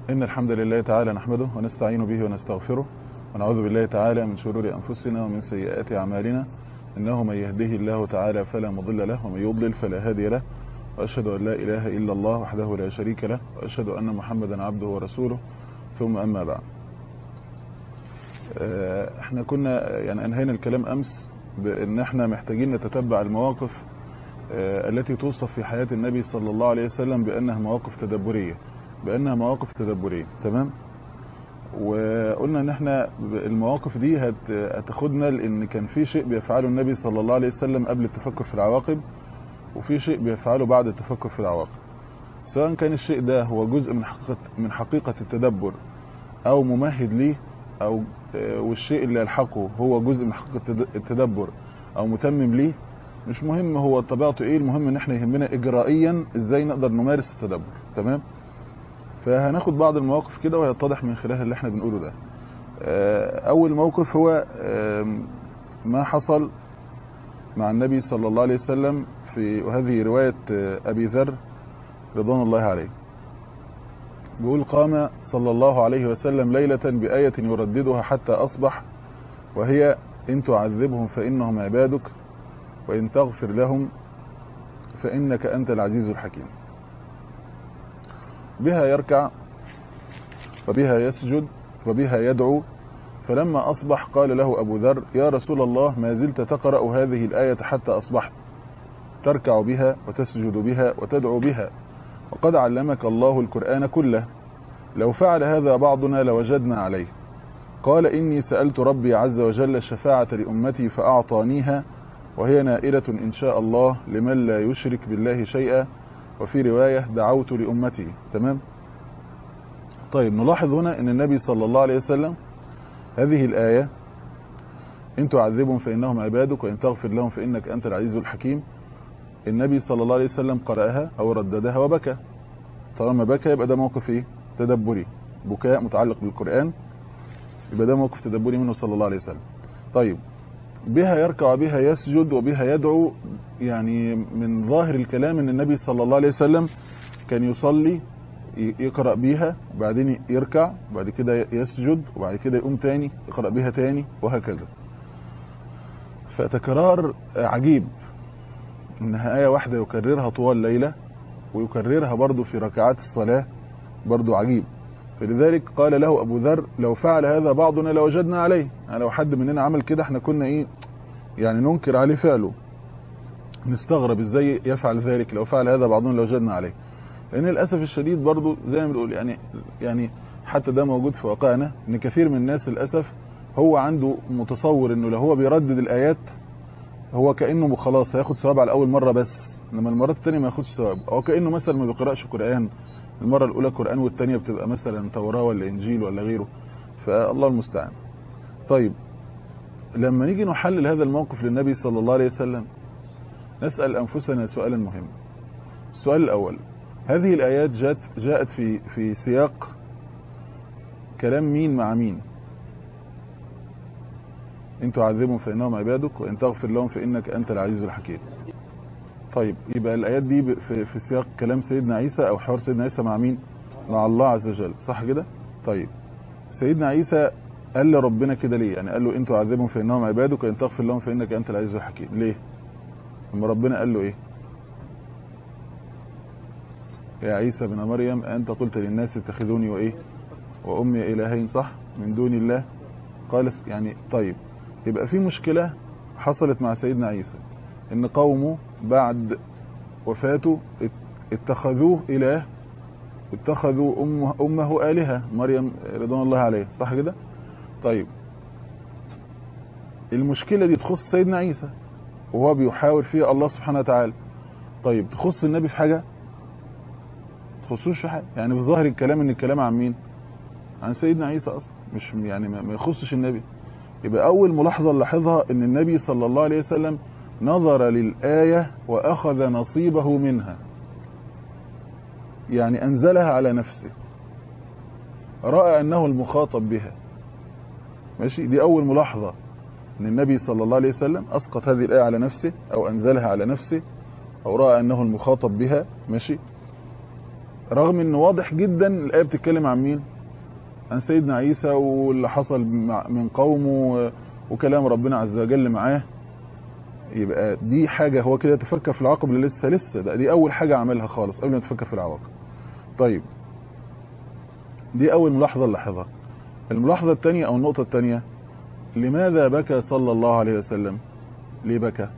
إن الحمد لله تعالى نحمده ونستعين به ونستغفره ونعوذ بالله تعالى من شرور أنفسنا ومن سيئات أعمالنا. إنه من يهده الله تعالى فلا مضل له ومن يضلل فلا هادي له، وأشهد أن لا إله إلا الله وحده لا شريك له، وأشهد أن محمدا عبده ورسوله، ثم أما بعد. احنا كنا أنهينا الكلام أمس بأن احنا محتاجين نتتبع المواقف التي توصف في حياة النبي صلى الله عليه وسلم بأنها مواقف تدبرية. تمام. وقلنا ان احنا المواقف دي هتاخدنا لان كان في شيء بيفعله النبي صلى الله عليه وسلم قبل التفكر في العواقب، وفي شيء بيفعله بعد التفكر في العواقب. سواء كان الشيء ده هو جزء من حقيقة التدبر او ممهد ليه، او والشيء اللي يلحقه هو جزء من حقيقة التدبر او متمم ليه، مش مهم هو طبيعته ايه، المهم ان احنا يهمنا اجرائيا ازاي نقدر نمارس التدبر. تمام. فهناخد بعض المواقف كده ويتضح من خلال اللي احنا بنقوله ده. اول موقف هو ما حصل مع النبي صلى الله عليه وسلم وهذه رواية ابي ذر رضوان الله عليه. بيقول: قام صلى الله عليه وسلم ليلة بآية يرددها حتى أصبح، وهي: إن تعذبهم فإنهم عبادك، وإن تغفر لهم فإنك أنت العزيز الحكيم. بها يركع وبها يسجد وبها يدعو. فلما أصبح قال له أبو ذر: يا رسول الله، ما زلت تقرأ هذه الآية حتى أصبحت، تركع بها وتسجد بها وتدعو بها، وقد علمك الله القرآن كله، لو فعل هذا بعضنا لوجدنا عليه. قال: إني سألت ربي عز وجل الشفاعة لأمتي فأعطانيها، وهي نائلة إن شاء الله لمن لا يشرك بالله شيئا، وفي رواية: دعوت لأمتي. تمام. طيب، نلاحظ هنا أن النبي صلى الله عليه وسلم هذه الآية: إن تعذبهم فإنهم عبادك، وإن تغفر لهم فإنك أنت العزيز الحكيم، النبي صلى الله عليه وسلم قرأها أو رددها وبكى. طالما بكى يبقى ده موقف إيه؟ تدبري. بكاء متعلق بالقرآن، يبقى ده موقف تدبري منه صلى الله عليه وسلم. طيب، بها يركع وبها يسجد وبها يدعو. يعني من ظاهر الكلام ان النبي صلى الله عليه وسلم كان يصلي يقرأ بيها، وبعدين يركع، وبعد كده يسجد، وبعد كده يقوم تاني يقرأ بيها تاني، وهكذا. فتكرار عجيب، انها آية واحدة يكررها طوال الليلة، ويكررها برضو في ركعات الصلاة، برضو عجيب. فلذلك قال له أبو ذر: لو فعل هذا بعضنا لوجدنا عليه. يعني لو حد مننا عمل كده احنا كنا ايه، يعني ننكر عليه فعله، نستغرب ازاي يفعل ذلك. لو فعل هذا بعضنا لوجدنا عليه. لان للاسف الشديد برضو زي ما بنقول، يعني حتى ده موجود في واقعنا، ان كثير من الناس للاسف هو عنده متصور انه لو هو بيردد الايات هو كانه خلاص هياخد ثواب على اول مره بس، انما المرات الثانيه ما ياخدش ثواب، او كانه مثلا ما بيقراش قران. المره الاولى قران والثانيه بتبقى مثلا توراة ولا انجيل ولا غيره، فالله المستعان. طيب، لما نيجي نحلل هذا الموقف للنبي صلى الله عليه وسلم نسأل أنفسنا سؤالا مهما. السؤال الأول: هذه الآيات جاءت في سياق كلام مين مع مين؟ إن تعذبهم فإنهم عبادك، وإن تغفر لهم فإنك أنت العزيز الحكيم. طيب، يبقى الآيات دي في سياق كلام سيدنا عيسى أو حوار سيدنا عيسى مع مين؟ مع الله عز وجل، صح كده؟ طيب، سيدنا عيسى قال لربنا كده ليه؟ يعني قال له: إن تعذبهم فإنهم عبادك، وإن تغفر لهم فإنك أنت العزيز الحكيم. ليه؟ لما ربنا قال له إيه؟ يا عيسى بن مريم أنت قلت للناس اتخذوني وإيه وأمي إلهين، صح، من دون الله. قال يعني طيب، يبقى في مشكلة حصلت مع سيدنا عيسى، إن قومه بعد وفاته اتخذوه إله، اتخذوا أمه آلهة، مريم رضوان الله عليه، صح كده؟ طيب، المشكلة دي تخص سيدنا عيسى وهو بيحاور فيها الله سبحانه وتعالى. طيب، تخص النبي في حاجة؟ تخصوش في حاجة. يعني في ظاهر الكلام ان الكلام عن مين؟ عن سيدنا عيسى اصلا، مش يعني ما يخصش النبي. يبقى اول ملاحظة نلاحظها ان النبي صلى الله عليه وسلم نظر للآية واخذ نصيبه منها، يعني انزلها على نفسه، رأى انه المخاطب بها. ماشي، دي اول ملاحظة، ان النبي صلى الله عليه وسلم اسقط هذه الآية على نفسه او انزلها على نفسه، او رأى انه المخاطب بها. ماشي. رغم ان واضح جدا الآية بتتكلم عن مين؟ عن سيدنا عيسى واللي حصل من قومه وكلام ربنا عز وجل معاه. يبقى دي حاجة هو كده تفكر في العواقب اللي لسه ده دي أول حاجة عملها خالص قبل ما تفكر في العواقب. طيب دي أول ملاحظة نلاحظها. الملاحظة الثانية أو النقطة الثانية، لماذا بكى صلى الله عليه وسلم؟ ليه بكى؟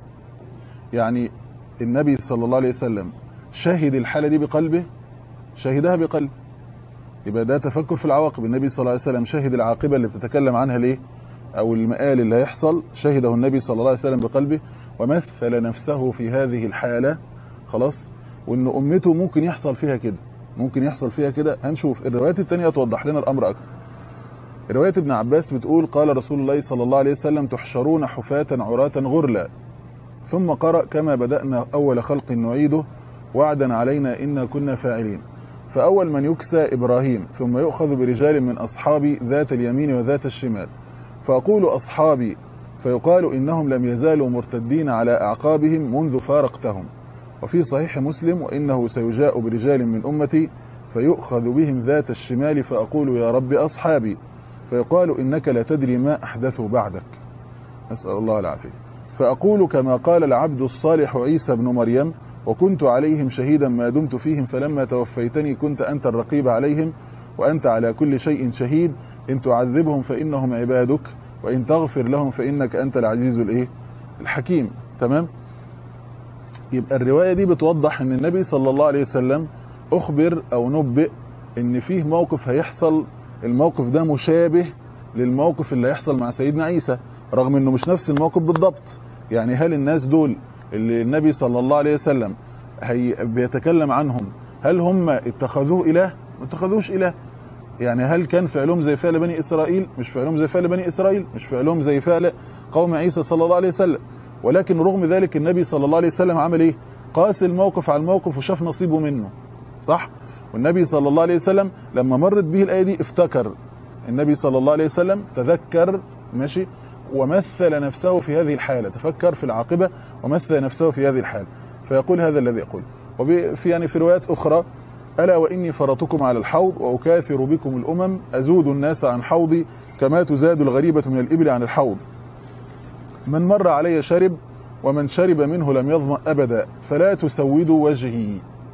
يعني النبي صلى الله عليه وسلم شهد الحالة دي بقلبه، شهدها بقلبه، يبقى ده تفكر في العواقب. النبي صلى الله عليه وسلم شهد العاقبة اللي بتتكلم عنها ليه، أو المآل اللي هيحصل، شهده النبي صلى الله عليه وسلم بقلبه ومثل نفسه في هذه الحالة. خلاص، وإن أمته ممكن يحصل فيها كده، ممكن يحصل فيها كده. هنشوف الروايات التانية توضح لنا الأمر أكتر. رواية ابن عباس بتقول قال رسول الله صلى الله عليه وسلم تحشرون حفاة عراة غرلا، ثم قرأ كما بدأنا أول خلق نعيده وعدا علينا إنا كنا فاعلين. فأول من يكسى إبراهيم، ثم يؤخذ برجال من أصحابي ذات اليمين وذات الشمال، فأقول أصحابي فيقال إنهم لم يزالوا مرتدين على أعقابهم منذ فارقتهم. وفي صحيح مسلم وإنه سيجاء برجال من أمتي فيؤخذ بهم ذات الشمال فأقول يا رب أصحابي، فيقال إنك لا تدري ما أحدثوا بعدك، أسأل الله العافية. فأقول كما قال العبد الصالح عيسى بن مريم وكنت عليهم شهيدا ما دمت فيهم فلما توفيتني كنت أنت الرقيب عليهم وأنت على كل شيء شهيد إن تعذبهم فإنهم عبادك وإن تغفر لهم فإنك أنت العزيز الحكيم. تمام. يبقى الرواية دي بتوضح ان النبي صلى الله عليه وسلم اخبر او نبئ ان فيه موقف هيحصل، الموقف ده مشابه للموقف اللي هيحصل مع سيدنا عيسى، رغم انه مش نفس الموقف بالضبط. يعني هل الناس دول اللي النبي صلى الله عليه وسلم بيتكلم عنهم هل هم اتخذوه اله؟ ما اتخذوش اله. يعني هل كان فعلهم زي فعل بني اسرائيل؟ مش فعلهم زي فعل بني اسرائيل، مش فعلهم زي فعل قوم عيسى صلى الله عليه وسلم. ولكن رغم ذلك النبي صلى الله عليه وسلم عمل ايه؟ قاس الموقف على الموقف وشاف نصيبه منه، صح؟ والنبي صلى الله عليه وسلم لما مرت به الآية دي افتكر، النبي صلى الله عليه وسلم تذكر، ماشي، ومثل نفسه في هذه الحالة، تفكر في العاقبة ومثل نفسه في هذه الحالة، فيقول هذا الذي يقول. في روايات أخرى ألا وإني فرطكم على الحوض وأكاثر بكم الأمم أزود الناس عن حوضي كما تزاد الغريبة من الإبل عن الحوض، من مر علي شرب ومن شرب منه لم يظمأ أبدا فلا تسودوا وجهي،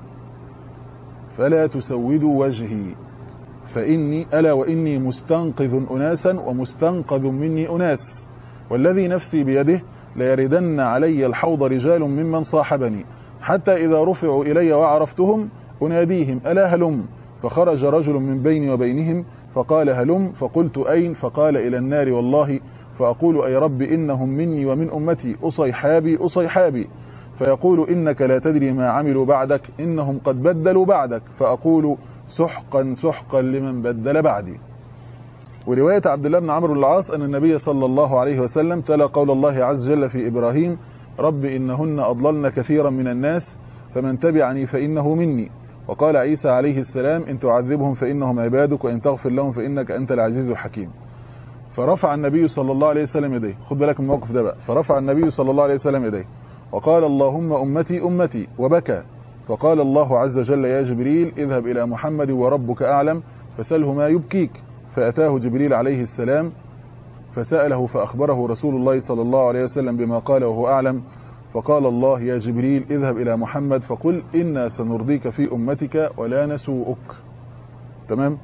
فلا تسودوا وجهي فإني ألا وإني مستنقذ أناسا ومستنقذ مني أناس والذي نفسي بيده ليردن علي الحوض رجال ممن صاحبني حتى إذا رفعوا إلي وعرفتهم أناديهم ألا هلم، فخرج رجل من بيني وبينهم فقال هلم، فقلت أين؟ فقال إلى النار والله، فأقول أي رب إنهم مني ومن أمتي أصيحابي أصيحابي، فيقول إنك لا تدري ما عملوا بعدك إنهم قد بدلوا بعدك، فأقول سحقا سحقا لمن بدل بعدي. ورواية عبد الله بن عمرو بن العاص أن النبي صلى الله عليه وسلم تلا قول الله عز وجل في إبراهيم رب إنهن أضللن كثيرا من الناس فمن تبعني فإنه مني. وقال عيسى عليه السلام إن تعذبهم فإنهم عبادك وإن تغفر لهم فإنك أنت العزيز الحكيم. فرفع النبي صلى الله عليه وسلم يديه، خد بالك من الموقف ده بقى، فرفع النبي صلى الله عليه وسلم يديه وقال اللهم أمتي أمتي وبكى، فقال الله عز وجل يا جبريل اذهب إلى محمد وربك أعلم فسله ما يبكيك، فأتاه جبريل عليه السلام فسأله فأخبره رسول الله صلى الله عليه وسلم بما قال وهو أعلم، فقال الله يا جبريل اذهب إلى محمد فقل إنا سنرضيك في أمتك ولا نسوءك. تمام.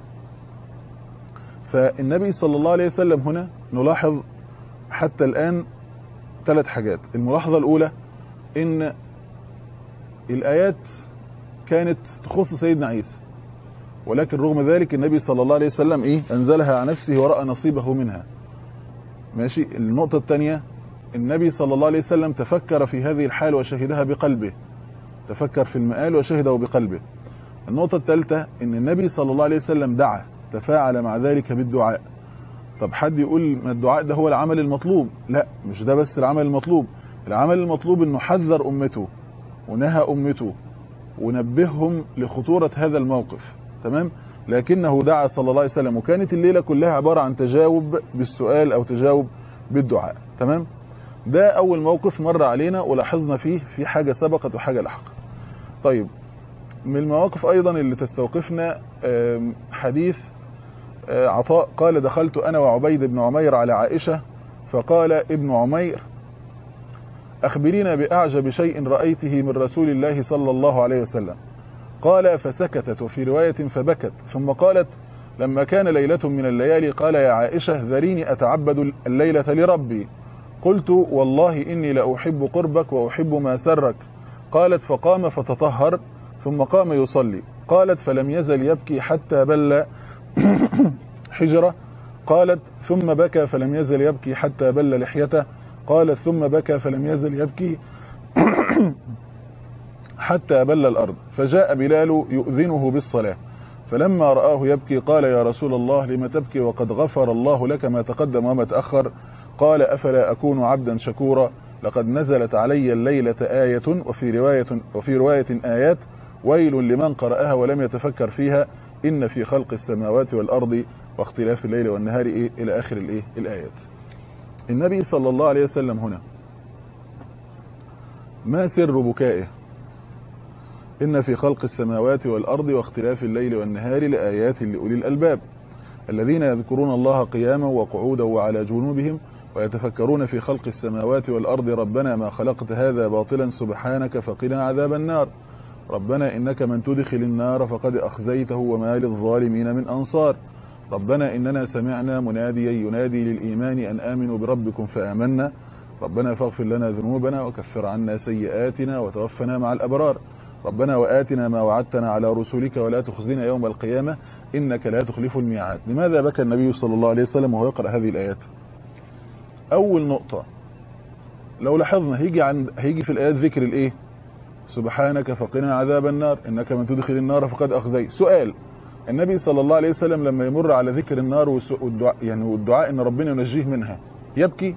فالنبي صلى الله عليه وسلم هنا نلاحظ حتى الآن 3 حاجات. الملاحظة الأولى إن الآيات كانت تخص سيدنا عيسى، ولكن رغم ذلك النبي صلى الله عليه وسلم أنزلها عن نفسه ورأى نصيبه منها. ماشي. النقطة الثانية النبي صلى الله عليه وسلم تفكر في هذه الحال وشهدها بقلبه، تفكر في المآل وشهده بقلبه. النقطة الثالثة ان النبي صلى الله عليه وسلم دعا، تفاعل مع ذلك بالدعاء. طب حد يقول ما الدعاء ده هو العمل المطلوب؟ لا، مش ده بس العمل المطلوب. العمل المطلوب انه حذر امته ونهى امته ونبههم لخطورة هذا الموقف. تمام. لكنه دعا صلى الله عليه وسلم، وكانت الليلة كلها عبارة عن تجاوب بالسؤال او تجاوب بالدعاء. تمام. ده اول موقف مر علينا ولاحظنا فيه في حاجة سبقت وحاجة لحقت. طيب من المواقف أيضا اللي تستوقفنا حديث عطاء قال دخلت أنا وعبيد بن عمير على عائشة فقال ابن عمير أخبرينا بأعجب شيء رأيته من رسول الله صلى الله عليه وسلم. قال فسكتت، وفي رواية فبكت، ثم قالت لما كان ليلة من الليالي قال يا عائشة ذريني أتعبد الليلة لربي. قلت والله إني لأحب قربك وأحب ما سرك. قالت فقام فتطهر ثم قام يصلي. قالت فلم يزل يبكي حتى بل حجرة. قالت ثم بكى فلم يزل يبكي حتى بل لحيته. قالت ثم بكى فلم يزل يبكي حتى بل الأرض. فجاء بلال يؤذنه بالصلاة، فلما رآه يبكي قال يا رسول الله لم تبكي وقد غفر الله لك ما تقدم وما تأخر؟ قال أفلا أكون عبدا شكورا؟ لقد نزلت علي الليلة آية وفي رواية آيات ويل لمن قرأها ولم يتفكر فيها إن في خلق السماوات والأرض واختلاف الليل والنهار إلى آخر الآيات. النبي صلى الله عليه وسلم هنا ما سر بكائه؟ إن في خلق السماوات والأرض واختلاف الليل والنهار لآيات لأولي الألباب الذين يذكرون الله قياما وقعودا وعلى جنوبهم ويتفكرون في خلق السماوات والأرض ربنا ما خلقت هذا باطلا سبحانك فقنا عذاب النار ربنا إنك من تدخل النار فقد أخزيته وما للظالمين من أنصار ربنا إننا سمعنا مناديا ينادي للإيمان أن آمنوا بربكم فآمنا ربنا فاغفر لنا ذنوبنا وكفر عنا سيئاتنا وتوفنا مع الأبرار ربنا وآتنا ما وعدتنا على رسلك ولا تخزنا يوم القيامة إنك لا تخلف الميعاد. لماذا بكى النبي صلى الله عليه وسلم وهو يقرأ هذه الآيات؟ أول نقطة لو لاحظنا هيجي في الآيات ذكر الإيه؟ سبحانك فقنا عذاب النار إنك من تدخل النار فقد أخزيت. سؤال: النبي صلى الله عليه وسلم لما يمر على ذكر النار والدعاء إن ربنا ينجيه منها يبكي؟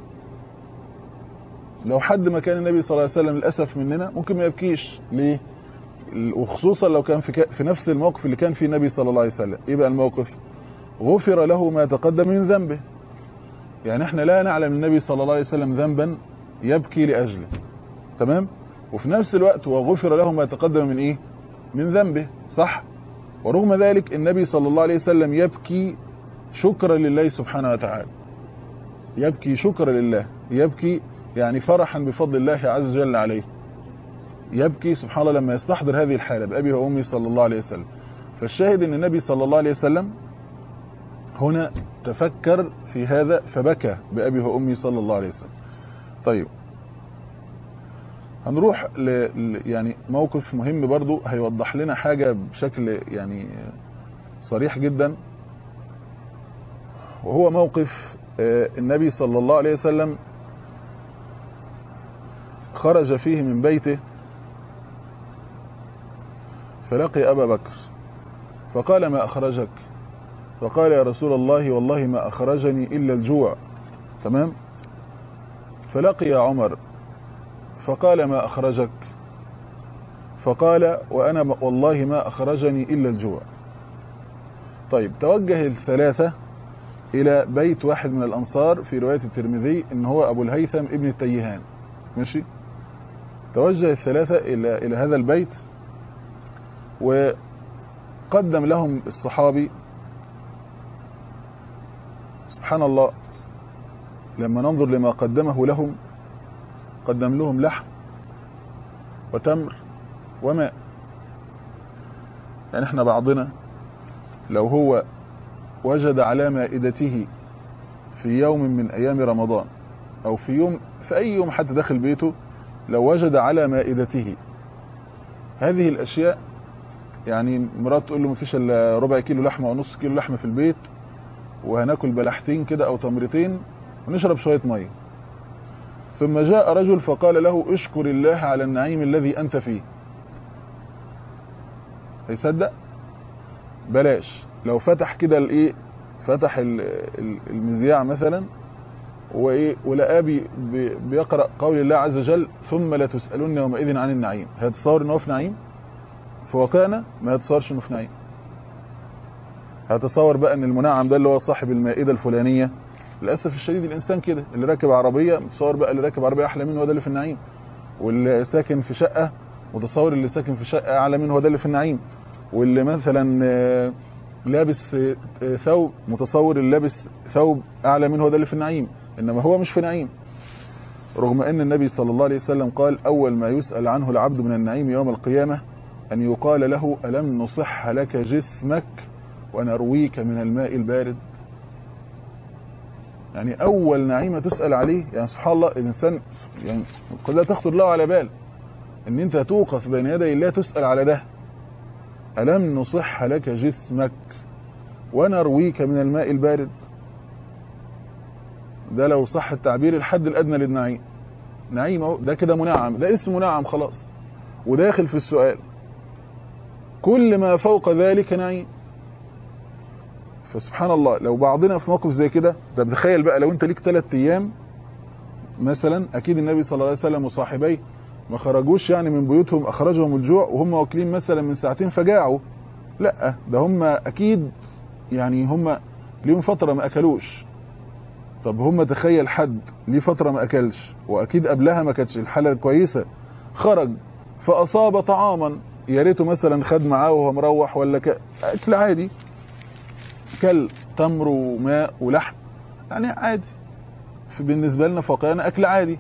لو حد ما كان النبي صلى الله عليه وسلم للأسف مننا ممكن ما يبكيش. ليه؟ وخصوصا لو كان في نفس الموقف اللي كان فيه النبي صلى الله عليه وسلم. ايه بقى الموقف؟ غفر له ما تقدم من ذنبه. يعني احنا لا نعلم النبي صلى الله عليه وسلم ذنبا يبكي لأجله، تمام؟ وفي نفس الوقت وغفر له ما تقدم من ايه؟ من ذنبه، صح؟ ورغم ذلك النبي صلى الله عليه وسلم يبكي شكرا لله سبحانه وتعالى، يبكي شكرا لله، يبكي يعني فرحا بفضل الله عز وجل عليه، يبكي سبحان الله لما يستحضر هذه الحالة بأبي وأمي صلى الله عليه وسلم. فالشاهد أن النبي صلى الله عليه وسلم هنا تفكر في هذا فبكى بأبي وأمي صلى الله عليه وسلم. طيب هنروح يعني موقف مهم برضو هيوضح لنا حاجة بشكل يعني صريح جدا، وهو موقف النبي صلى الله عليه وسلم خرج فيه من بيته فلقي أبا بكر فقال ما أخرجك؟ فقال يا رسول الله والله ما أخرجني إلا الجوع، تمام؟ فلقي عمر فقال ما أخرجك؟ فقال وأنا والله ما أخرجني إلا الجوع. طيب توجه الثلاثة إلى بيت واحد من الأنصار في رواية الترمذي إن هو أبو الهيثم ابن التيهان، ماشي؟ توجه الثلاثة إلى هذا البيت وقدم لهم الصحابي سبحان الله لما ننظر لما قدمه لهم، قدم لهم لحم وتمر وماء. يعني احنا بعضنا لو هو وجد على مائدته في يوم من ايام رمضان او في اي يوم حتى داخل بيته، لو وجد على مائدته هذه الاشياء، يعني مرات تقول له مفيش الا ربع كيلو لحمه او نص كيلو لحمه في البيت وهناكل بلحتين كده او تمرتين ونشرب شويه ميه، ثم جاء رجل فقال له اشكر الله على النعيم الذي انت فيه، هيصدق؟ بلاش. لو فتح كده الايه، فتح المذياع مثلا وايه ولقاه بيقرا قول الله عز وجل ثم لا تسالون يومئذ عن النعيم، هيتصور انه في نعيم؟ في واقعنا ما يتصورش انه في نعيم. هتصور بقى ان المنعم ده اللي هو صاحب المائده الفلانيه. للاسف الشديد الانسان كده، اللي راكب عربيه متصور بقى اللي راكب عربيه احلى منه هو ده اللي في النعيم، واللي ساكن في شقه متصور اللي ساكن في شقة أعلى منه هو ده اللي في النعيم، واللي مثلا لابس ثوب، متصور اللي لابس ثوب أعلى منه هو ده اللي في النعيم، إنما هو مش في نعيم. رغم أن النبي صلى الله عليه وسلم قال أول ما يسأل عنه العبد من النعيم يوم القيامة أن يقال له ألم نصح لك جسمك ونرويك من الماء البارد. يعني أول نعيمة تسأل عليه، يعني سبحان الله الإنسان يعني قد لا تخطر له على بال أن أنت توقف بين يدي الله تسأل على ده، ألم نصح لك جسمك ونرويك من الماء البارد. ده لو صح التعبير الحد الأدنى للنعيم. نعيم اهو، ده كده منعم، ده اسمه منعم خلاص وداخل في السؤال. كل ما فوق ذلك نعيم. فسبحان الله لو بعضنا في موقف زي كده، ده بتخيل بقى لو انت ليك 3 ايام مثلا، اكيد النبي صلى الله عليه وسلم وصاحبيه ما خرجوش يعني من بيوتهم، اخرجهم الجوع وهم واكلين مثلا من ساعتين فجاعوا، لا ده هم اكيد يعني هم ليهم فتره ما اكلوش. طب هم تخيل حد ليه فتره ما اكلش واكيد قبلها ما كانتش الحاله كويسه، خرج فاصاب طعاما، يا ريته مثلا خد معاه وهو مروح ولا اكل عادي، كل تمر وماء ولحم يعني عادي بالنسبه لنا فقينا اكل عادي.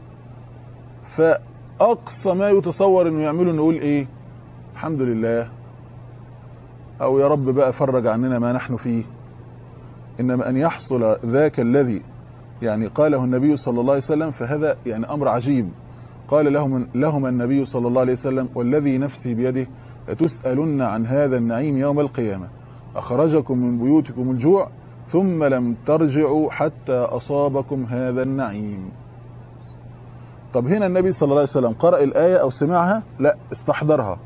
فاقصى ما يتصور انه يعمله نقول ايه؟ الحمد لله، او يا رب بقى فرج عننا ما نحن فيه. انما ان يحصل ذاك الذي يعني قاله النبي صلى الله عليه وسلم فهذا يعني امر عجيب. قال لهم النبي صلى الله عليه وسلم والذي نفسي بيده لتسألن عن هذا النعيم يوم القيامة، أخرجكم من بيوتكم الجوع ثم لم ترجعوا حتى أصابكم هذا النعيم. طب هنا النبي صلى الله عليه وسلم قرأ الآية أو سمعها؟ لا، استحضرها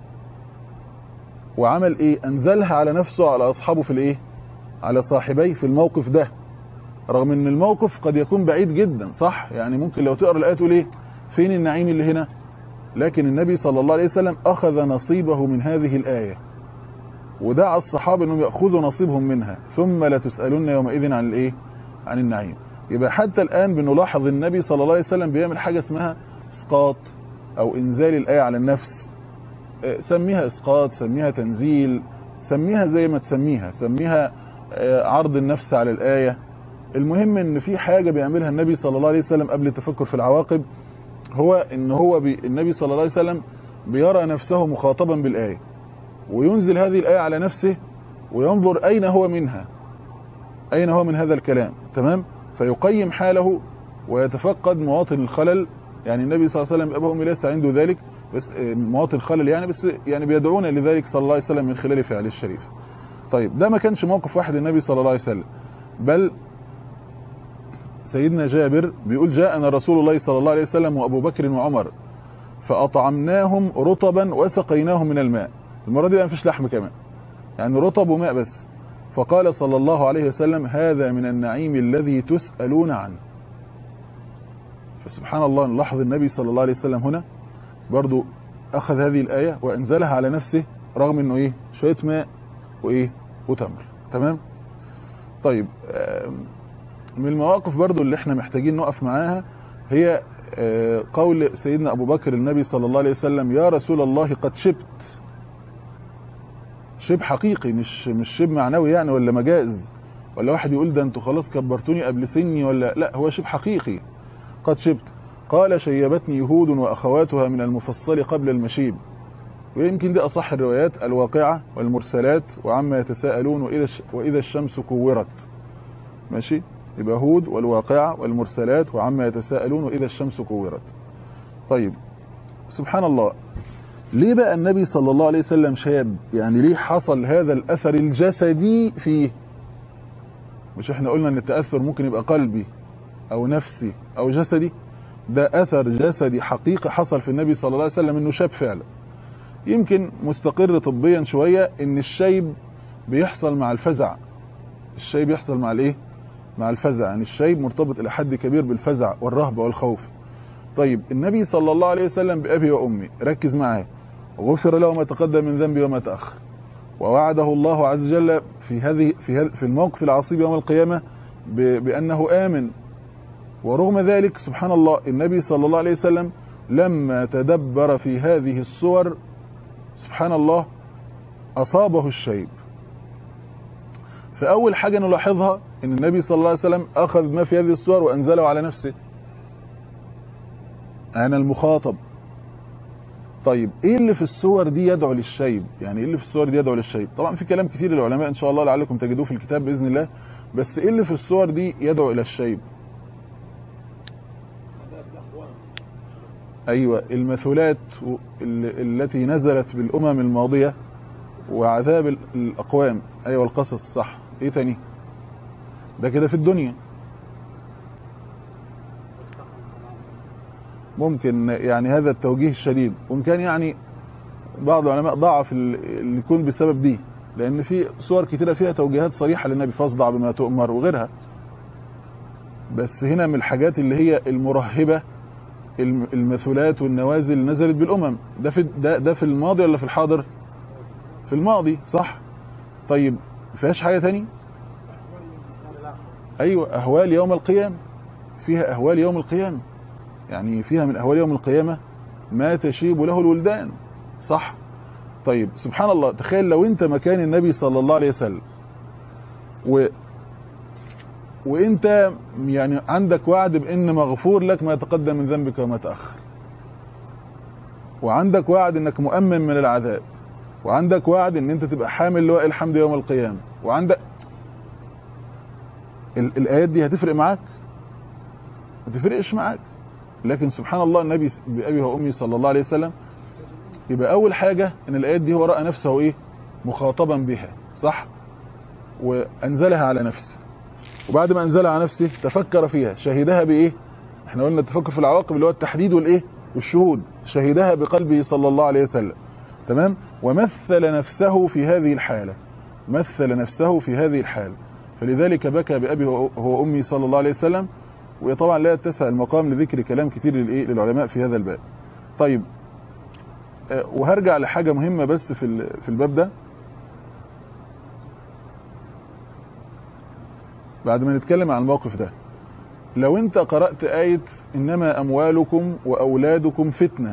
وعمل ايه؟ انزلها على نفسه وعلى أصحابه في الايه؟ على صاحبيه في الموقف ده، رغم ان الموقف قد يكون بعيد جدا، صح؟ يعني ممكن لو تقرأ الآية تقول ايه؟ فين النعيم اللي هنا؟ لكن النبي صلى الله عليه وسلم أخذ نصيبه من هذه الآية ودعا الصحابة أنهم يأخذوا نصيبهم منها، ثم لا تسألون يومئذ عن الايه؟ عن النعيم. يبقى حتى الآن بنلاحظ النبي صلى الله عليه وسلم بيعمل حاجة اسمها اسقاط أو إنزال الآية على النفس. سميها اسقاط، سميها تنزيل، سميها زي ما تسميها، سميها عرض النفس على الآية. المهم ان في حاجة بيعملها النبي صلى الله عليه وسلم قبل التفكر في العواقب، هو ان هو النبي صلى الله عليه وسلم بيرى نفسه مخاطبا بالآية وينزل هذه الآية على نفسه وينظر أين هو منها، أين هو من هذا الكلام، تمام؟ فيقيم حاله ويتفقد مواطن الخلل. يعني النبي صلى الله عليه وسلم أبوه ليس عنده ذلك، بس مواطن الخلل يعني، بس يعني بيدعونا لذلك صلى الله عليه وسلم من خلال فعله الشريف. طيب ده ما كانش موقف واحد النبي صلى الله عليه وسلم، بل سيدنا جابر بيقول جاءنا رسول الله صلى الله عليه وسلم وأبو بكر وعمر فأطعمناهم رطبا وسقيناهم من الماء. المرة دي ما فيش لحم كمان، يعني رطب وماء بس. فقال صلى الله عليه وسلم هذا من النعيم الذي تسألون عنه. فسبحان الله نلاحظ النبي صلى الله عليه وسلم هنا برضو أخذ هذه الآية وأنزلها على نفسه، رغم أنه إيه؟ شوية ماء وإيه؟ وتمر، تمام؟ طيب من المواقف برضو اللي احنا محتاجين نقف معاها هي قول سيدنا أبو بكر النبي صلى الله عليه وسلم يا رسول الله قد شبت. شب حقيقي، مش شب معنوي يعني ولا مجاز، ولا واحد يقول ده انتوا خلاص كبرتوني قبل سني، ولا لا، هو شب حقيقي. قد شبت. قال شيبتني يهود وأخواتها من المفصل قبل المشيب. ويمكن دي أصح الروايات، الواقعة والمرسلات وعما يتساءلون وإذا الشمس كورت. ماشي، يبقى هود والواقعة والمرسلات وعما يتساءلون وإذا الشمس كورت. طيب سبحان الله، ليه بقى النبي صلى الله عليه وسلم شاب؟ يعني ليه حصل هذا الأثر الجسدي فيه؟ مش احنا قلنا ان التأثر ممكن يبقى قلبي او نفسي او جسدي؟ ده أثر جسدي حقيقي حصل في النبي صلى الله عليه وسلم، انه شاب فعلا. يمكن مستقر طبيا شوية ان الشيب بيحصل مع الفزع. الشيب يحصل مع الايه؟ مع الفزع. يعني الشيب مرتبط الى حد كبير بالفزع والرهبة والخوف. طيب النبي صلى الله عليه وسلم بأبي وأمي، ركز معاه، غفر له ما تقدم من ذنبه وما تأخر، ووعده الله عز وجل في الموقف العصيب يوم القيامة بأنه آمن. ورغم ذلك سبحان الله النبي صلى الله عليه وسلم لما تدبر في هذه الصور سبحان الله أصابه الشيب. فأول حاجة نلاحظها إن النبي صلى الله عليه وسلم أخذ ما في هذه الصور وأنزله على نفسه، أنا المخاطب. طيب إيه اللي في الصور دي يدعو للشيب؟ يعني إيه اللي في الصور دي يدعو للشيب؟ طبعا في كلام كتير للعلماء إن شاء الله لعلكم تجدوه في الكتاب بإذن الله، بس إيه اللي في الصور دي يدعو إلى الشيب؟ أيوة، المثلات التي نزلت بالأمم الماضية وعذاب الأقوام. أيوة القصص، صح. إيه تاني؟ ده كده في الدنيا. ممكن يعني هذا التوجيه الشديد، وإن كان يعني بعض العلماء ضعف اللي يكون بسبب دي، لأن في صور كتيرة فيها توجيهات صريحة للنبي، فاصدع بما تؤمر وغيرها. بس هنا من الحاجات اللي هي المرهبة المثلات والنوازل نزلت بالأمم. ده في الماضي ولا في الحاضر؟ في الماضي، صح. طيب فيهاش حاجة تاني؟ أيوة، أهوال يوم القيامة. فيها أهوال يوم القيامة، يعني فيها من أهوال يوم القيامة ما تشيب له الولدان، صح. طيب سبحان الله، تخيل لو انت مكان النبي صلى الله عليه وسلم وانت يعني عندك وعد بان مغفور لك ما تقدم من ذنبك وما تأخر، وعندك وعد انك مؤمن من العذاب، وعندك وعد ان انت تبقى حامل لواء الحمد يوم القيامة، وعندك الآيات دي هتفرق معاك؟ ما تفرقش معاك. لكن سبحان الله النبي بأبي وأمي صلى الله عليه وسلم يبقى أول حاجة إن الآيات دي هو رأى نفسه إيه؟ مخاطبا بها، صح؟ وأنزلها على نفسه، وبعد ما أنزلها على نفسه تفكر فيها، شهدها بإيه؟ إحنا قلنا التفكر في العواقب اللي هو التحديد والإيه؟ والشهود. شهدها بقلبه صلى الله عليه وسلم، تمام؟ ومثل نفسه في هذه الحالة، مثل نفسه في هذه الحالة. فلذلك بكى بأبي هو أمي صلى الله عليه وسلم. وطبعا لا يتسع المقام لذكر كلام كتير للعلماء في هذا الباب. طيب وهرجع لحاجة مهمة بس في الباب ده بعد ما نتكلم عن الموقف ده. لو انت قرأت آية إنما أموالكم وأولادكم فتنة،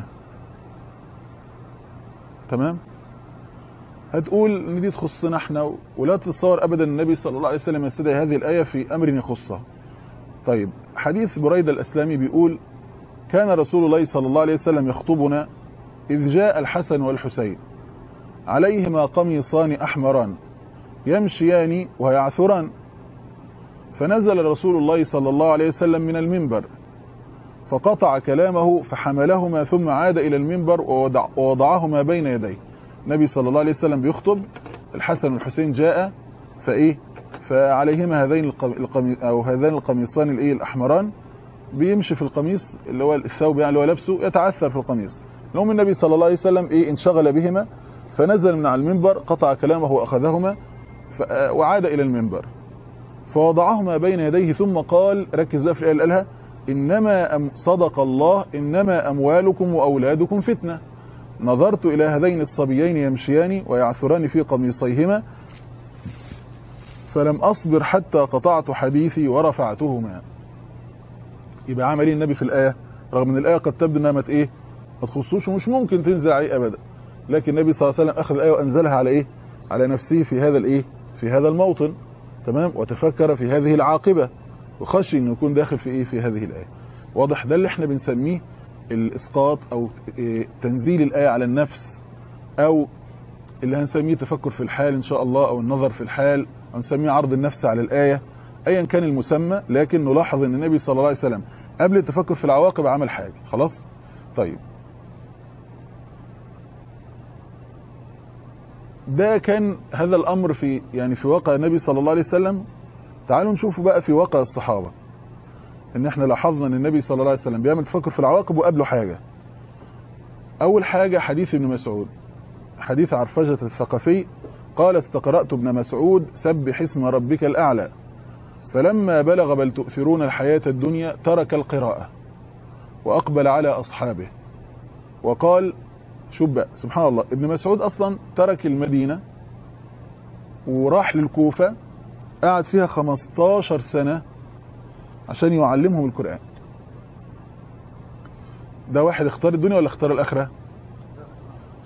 تمام، هتقول ان دي تخصنا احنا، ولا تتصور ابدا النبي صلى الله عليه وسلم يستدعي هذه الآية في أمر يخصه. طيب حديث بريدة الأسلامي بيقول كان رسول الله صلى الله عليه وسلم يخطبنا إذ جاء الحسن والحسين عليهما قميصان أحمران يمشيان ويعثران، فنزل رسول الله صلى الله عليه وسلم من المنبر فقطع كلامه فحملهما ثم عاد إلى المنبر ووضعهما بين يديه. النبي صلى الله عليه وسلم بيخطب، الحسن والحسين جاء فعليهما هذين القميصان الأحمران، بيمشي في القميص اللي هو الثوب يعني اللي هو لابسه، يتعثر في القميص. المهم النبي صلى الله عليه وسلم انشغل بهما، فنزل من على المنبر قطع كلامه وأخذهما وعاد إلى المنبر فوضعهما بين يديه ثم قال، ركز بقى في الآية اللي قالها، إنما صدق الله إنما أموالكم وأولادكم فتنة، نظرت إلى هذين الصبيين يمشيان ويعثران في قميصيهما فلم أصبر حتى قطعت حديثي ورفعتهما. يبقى عمل ايه النبي في الآية؟ رغم ان الآية قد تبدو انها ما تخصوش ومش ممكن تنزل عليه ابدا، لكن النبي صلى الله عليه وسلم اخذ الآية وانزلها على ايه؟ على نفسه في هذا الموطن، تمام، وتفكر في هذه العاقبة وخشي انه يكون داخل في هذه الآية. واضح؟ ده اللي احنا بنسميه الاسقاط او تنزيل الآية على النفس، او اللي هنسميه تفكر في الحال ان شاء الله، او النظر في الحال، او نسميه عرض النفس على الآية، ايا كان المسمى. لكن نلاحظ ان النبي صلى الله عليه وسلم قبل التفكر في العواقب عمل حاجة. خلاص؟ طيب ده كان هذا الامر في واقع النبي صلى الله عليه وسلم. تعالوا نشوفوا بقى في واقع الصحابة، ان احنا لاحظنا ان النبي صلى الله عليه وسلم بيعمل تفكر في العواقب وقبله حاجة. اول حاجة حديث ابن مسعود، حديث عرفجة الثقفي قال استقرأت ابن مسعود سبح اسم ربك الأعلى فلما بلغ بل تؤثرون الحياة الدنيا ترك القراءة وأقبل على أصحابه وقال، شوف بقى سبحان الله، ابن مسعود أصلا ترك المدينة وراح للكوفة، قعد فيها 15 سنة عشان يعلمهم القرآن. ده واحد اختار الدنيا ولا اختار الآخرة؟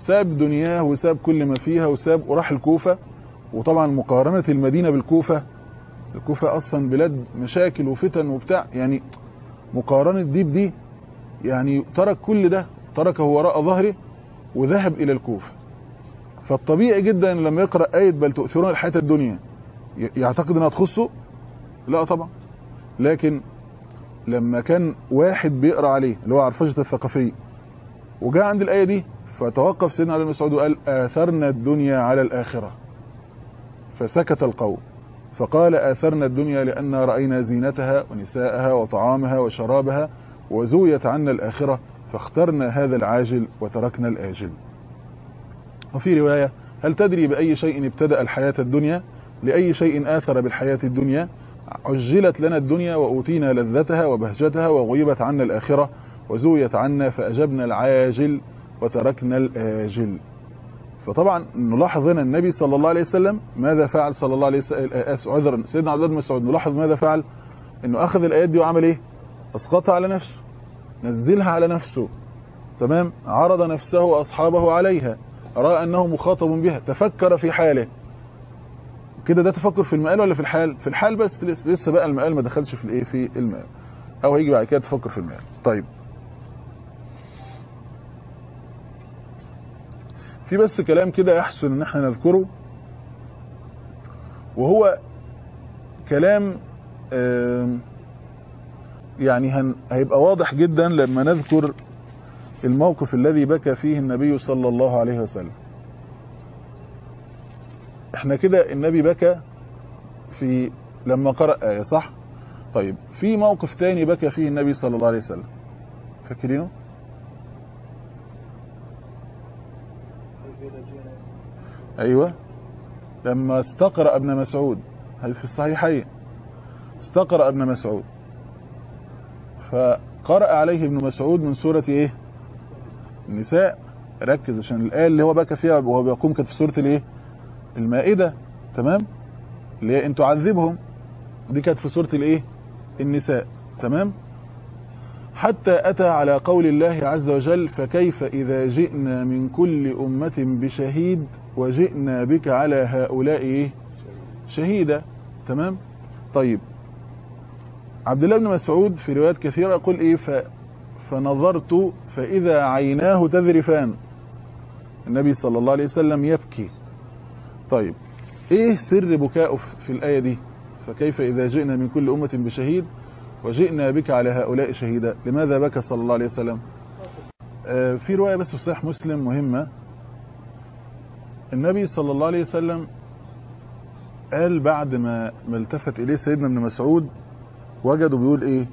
ساب دنياه وساب كل ما فيها وساب وراح الكوفة. وطبعا مقارنة المدينة بالكوفة، الكوفة أصلا بلاد مشاكل وفتن وبتاع، يعني مقارنة دي بدي، يعني ترك كل ده، تركه وراء ظهره وذهب إلى الكوفة. فالطبيعي جدا لما يقرأ آية بل تؤثرون الحياة الدنيا يعتقد انها تخصه؟ لا طبعا. لكن لما كان واحد بيقرأ عليه اللي هو عرفجة الثقفي وجاء عند الآية دي، فتوقف سيدنا علي بن مسعود وقال آثرنا الدنيا على الآخرة، فسكت القوم، فقال آثرنا الدنيا لأن رأينا زينتها ونساءها وطعامها وشرابها وزويت عنا الآخرة فاخترنا هذا العاجل وتركنا الآجل. وفي رواية هل تدري بأي شيء ابتدأ الحياة الدنيا؟ لأي شيء آثر بالحياة الدنيا؟ عجلت لنا الدنيا وأوتينا لذتها وبهجتها وغيبت عنا الآخرة وزويت عنا فأجبنا العاجل وتركنا الآجل. فطبعا نلاحظ هنا النبي صلى الله عليه وسلم ماذا فعل صلى الله عليه وسلم، عذرا سيدنا عبد الله بن مسعود، نلاحظ ماذا فعل، انه اخذ الايات دي وعمل ايه؟ اسقطها على نفسه، نزلها على نفسه، تمام، عرض نفسه واصحابه عليها، راى انه مخاطب بها، تفكر في حاله كده. ده تفكر في المقال ولا في الحال؟ في الحال بس، لسه بقى المقال ما دخلش في الايه، في المقال، او هيجي بعد كده تفكر في المقال. طيب في بس كلام كده يحسن ان احنا نذكره، وهو كلام يعني هيبقى واضح جدا لما نذكر الموقف الذي بكى فيه النبي صلى الله عليه وسلم. احنا كده النبي بكى في لما قرأ آية، صح؟ طيب في موقف تاني بكى فيه النبي صلى الله عليه وسلم، فاكرينه؟ ايوه، لما استقرأ ابن مسعود، هل في الصحيحين استقرأ ابن مسعود فقرأ عليه ابن مسعود من سورة ايه؟ النساء. ركز عشان الآية اللي هو بكى فيها وهو بيقوم كانت في سورة الايه؟ المائدة، تمام، اللي هي ان تعذبهم، دي كانت في سورة الايه؟ النساء، تمام. حتى أتى على قول الله عز وجل فكيف إذا جئنا من كل أمة بشهيد وجئنا بك على هؤلاء إيه؟ شهيدا، تمام. طيب عبد الله بن مسعود في روايات كثيرة يقول إيه؟ فنظرت فإذا عيناه تذرفان، النبي صلى الله عليه وسلم يبكي. طيب إيه سر بكائه في الآية دي؟ فكيف إذا جئنا من كل أمة بشهيد وجئنا بك على هؤلاء شهيدا، لماذا بكى صلى الله عليه وسلم؟ في رواية بس في صحيح مسلم مهمة، النبي صلى الله عليه وسلم قال بعد ما التفت إليه سيدنا ابن مسعود وجدوا بيقول إيه؟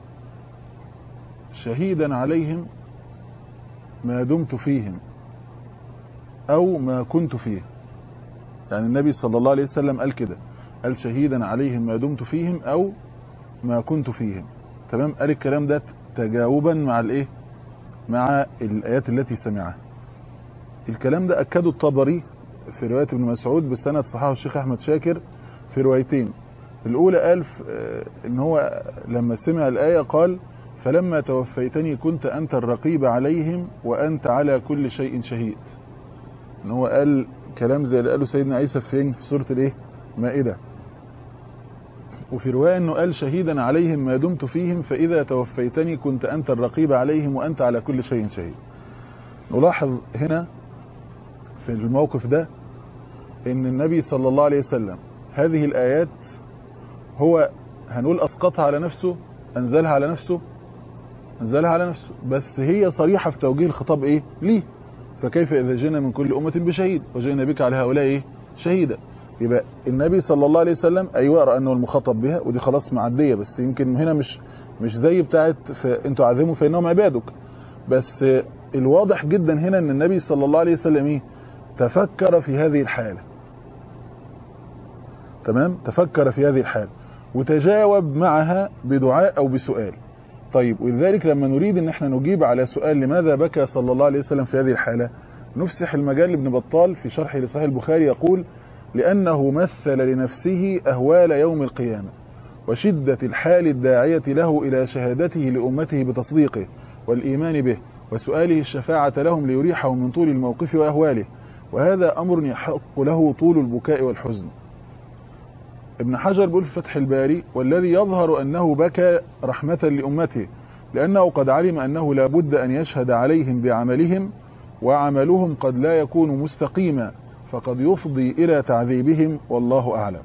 شهيدا عليهم ما دمت فيهم أو ما كنت فيه. يعني النبي صلى الله عليه وسلم قال كده، قال شهيدا عليهم ما دمت فيهم أو ما كنت فيهم، تمام. قال الكلام ده تجاوبا مع الايه؟ مع الآيات التي سمعها. الكلام ده أكده الطبري في رواية ابن مسعود بسند صححه الشيخ أحمد شاكر في روايتين. الأولى قال إن هو لما سمع الآية قال فلما توفيتني كنت أنت الرقيب عليهم وأنت على كل شيء شهيد. إن هو قال كلام زي اللي قاله سيدنا عيسى في سورة الايه؟ مائدة. وفي رواية أنه قال شهيدا عليهم ما دمت فيهم فإذا توفيتني كنت أنت الرقيب عليهم وأنت على كل شيء شهيد. نلاحظ هنا في الموقف ده أن النبي صلى الله عليه وسلم هذه الآيات هو هنقول أسقطها على نفسه، أنزلها على نفسه، أنزلها على نفسه، بس هي صريحة في توجيه الخطاب إيه؟ ليه؟ فكيف إذا جئنا من كل أمة بشهيد وجئنا بك على هؤلاء إيه؟ شهيدا. يبقى النبي صلى الله عليه وسلم ايوه رأى انه المخاطب بها، ودي خلاص معديه، بس يمكن هنا مش زي بتاعه انتوا عذبوا فانهم عبادك، بس الواضح جدا هنا ان النبي صلى الله عليه وسلم ايه؟ تفكر في هذه الحاله، تمام، تفكر في هذه الحاله وتجاوب معها بدعاء او بسؤال. طيب ولذلك لما نريد ان احنا نجيب على سؤال لماذا بكى صلى الله عليه وسلم في هذه الحاله، نفسح المجال لابن بطال في شرحه لصحيح البخاري يقول لأنه مثل لنفسه أهوال يوم القيامة وشدة الحال الداعية له إلى شهادته لأمته بتصديقه والإيمان به وسؤاله الشفاعة لهم ليريحهم من طول الموقف وأهواله، وهذا أمر يحق له طول البكاء والحزن. ابن حجر بيقول في فتح الباري: والذي يظهر أنه بكى رحمة لأمته، لأنه قد علم أنه لا بد أن يشهد عليهم بعملهم، وعملهم قد لا يكون مستقيما، فقد يفضي إلى تعذيبهم، والله أعلم.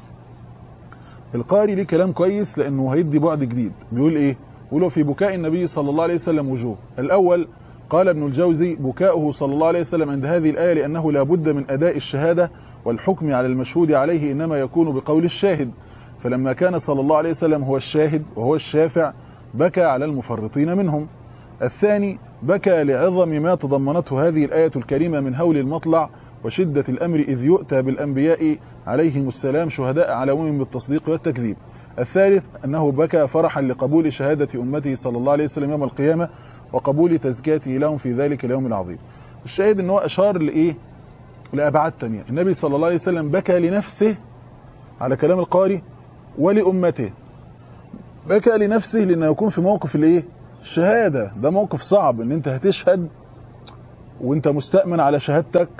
القاري ليه كلام كويس لأنه هيدي بعد جديد. بيقول إيه؟ بيقول: في بكاء النبي صلى الله عليه وسلم وجوه. الأول قال ابن الجوزي: بكاؤه صلى الله عليه وسلم عند هذه الآية لأنه لا بد من أداء الشهادة، والحكم على المشهود عليه إنما يكون بقول الشاهد، فلما كان صلى الله عليه وسلم هو الشاهد وهو الشافع بكى على المفرطين منهم. الثاني بكى لعظم ما تضمنته هذه الآية الكريمة من هول المطلع وشدة الأمر، إذ يؤتى بالأنبياء عليهم السلام شهداء على أمم بالتصديق والتكذيب. الثالث أنه بكى فرحا لقبول شهادة أمته صلى الله عليه وسلم يوم القيامة، وقبول تزكيته لهم في ذلك اليوم العظيم. الشاهد أنه أشار لإيه؟ لأبعاد تانية. النبي صلى الله عليه وسلم بكى لنفسه على كلام القاري ولأمته. بكى لنفسه لأنه يكون في موقف الإيه؟ الشهادة. ده موقف صعب، ان انت هتشهد وانت مستأمن على شهادتك،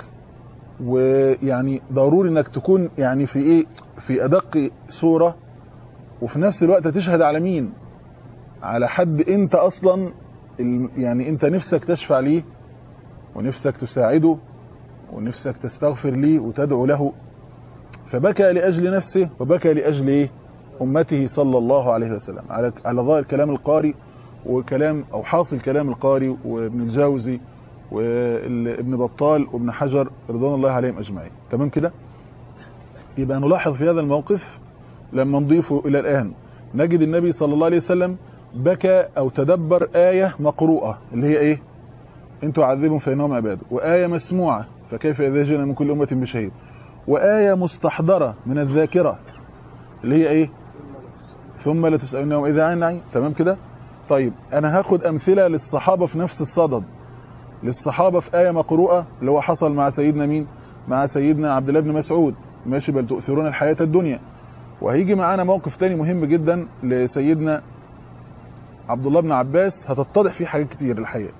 ويعني ضروري انك تكون يعني في ايه، في ادق صورة، وفي نفس الوقت تشهد على مين؟ على حد انت اصلا يعني انت نفسك تشفع ليه، ونفسك تساعده، ونفسك تستغفر ليه وتدعو له. فبكى لأجل نفسه وبكى لأجل ايه؟ امته صلى الله عليه وسلم، على ظاهر كلام القاري وكلام او حاصل كلام القاري وابن الجوزي وابن بطال وابن حجر رضوان الله عليهم اجمعين. تمام كده؟ يبقى نلاحظ في هذا الموقف لما نضيفه الى الان نجد النبي صلى الله عليه وسلم بكى او تدبر آية مقروءة اللي هي ايه؟ ان تعذبهم فانهم عباد، وآية مسموعة فكيف اذا جئنا من كل امة بشهيد، وآية مستحضرة من الذاكرة اللي هي ايه؟ ثم لتسألون يوم اذا عن النعيم. تمام كده؟ طيب انا هاخد امثلة للصحابة في نفس الصدد. للصحابة في آية مقروءة اللي هو حصل مع سيدنا مين؟ مع سيدنا عبد الله بن مسعود، ماشي، بل تؤثرون الحياة الدنيا. وهيجي معانا موقف تاني مهم جدا لسيدنا عبد الله بن عباس، هتتضح فيه حاجات كتير الحقيقة.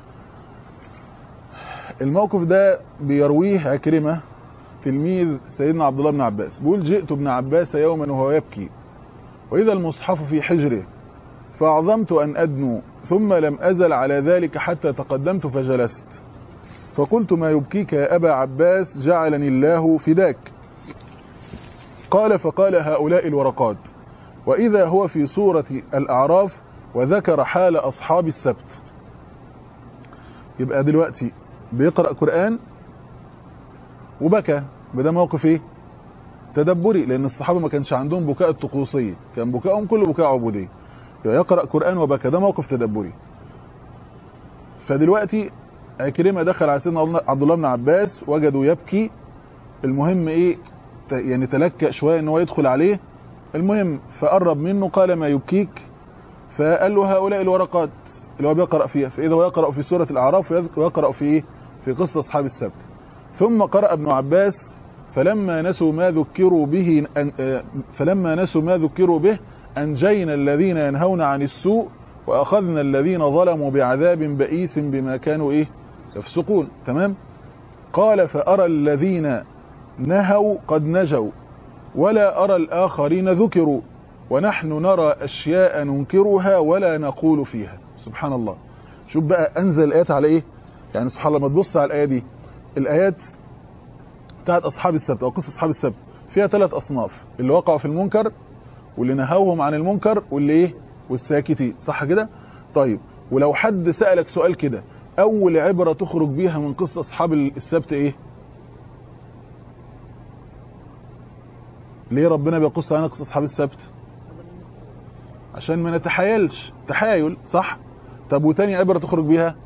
الموقف ده بيرويه عكرمة تلميذ سيدنا عبد الله بن عباس، بيقول: جئت ابن عباس يوما وهو يبكي، وإذا المصحف في حجره، فأعظمت أن أدنو، ثم لم أزل على ذلك حتى تقدمت فجلست، فقلت: ما يبكيك يا أبا عباس؟ جعلني الله فداك. قال: فقال: هؤلاء الورقات. وإذا هو في سورة الأعراف وذكر حال أصحاب السبت. يبقى دلوقتي بيقرأ قرآن وبكى، بدا موقف ايه؟ تدبري، لأن الصحابة ما كانش عندهم بكاء الطقوسية، كان بكاءهم كله بكاء عبودية. يقرأ قرآن وبكى، ده موقف تدبري. فدلوقتي عكرمة دخل على سيدنا عبد الله بن عباس، وجده يبكي. المهم ايه؟ يعني تلكأ شوية ان هو يدخل عليه. المهم فقرب منه، قال: ما يبكيك؟ فقال له: هؤلاء الورقات اللي هو بيقرأ فيها. فإذا هو يقرأ في سورة الأعراف ويقرأ في ايه؟ في قصة أصحاب السبت. ثم قرأ ابن عباس: فلما نسوا ما ذكروا به أنجينا الذين ينهون عن السوء وأخذنا الذين ظلموا بعذاب بئيس بما كانوا ايه؟ يفسقون. تمام؟ قال: فأرى الذين نهوا قد نجوا، ولا أرى الآخرين ذكروا، ونحن نرى أشياء ننكرها ولا نقول فيها. سبحان الله. شوف بقى أنزل الآيات على إيه؟ يعني سبحان الله، ما تبص على الآية دي، الآيات بتاعت أصحاب السبت أو قصة أصحاب السبت فيها 3 أصناف: اللي وقعوا في المنكر، واللي نهوهم عن المنكر، واللي إيه؟ والساكتين. صح كده؟ طيب، ولو حد سألك سؤال كده، أول عبرة تخرج بيها من قصة أصحاب السبت إيه؟ ليه ربنا بيقص علينا قصة أصحاب السبت؟ عشان ما نتحايلش تحايل. صح؟ طب وتاني عبرة تخرج بيها؟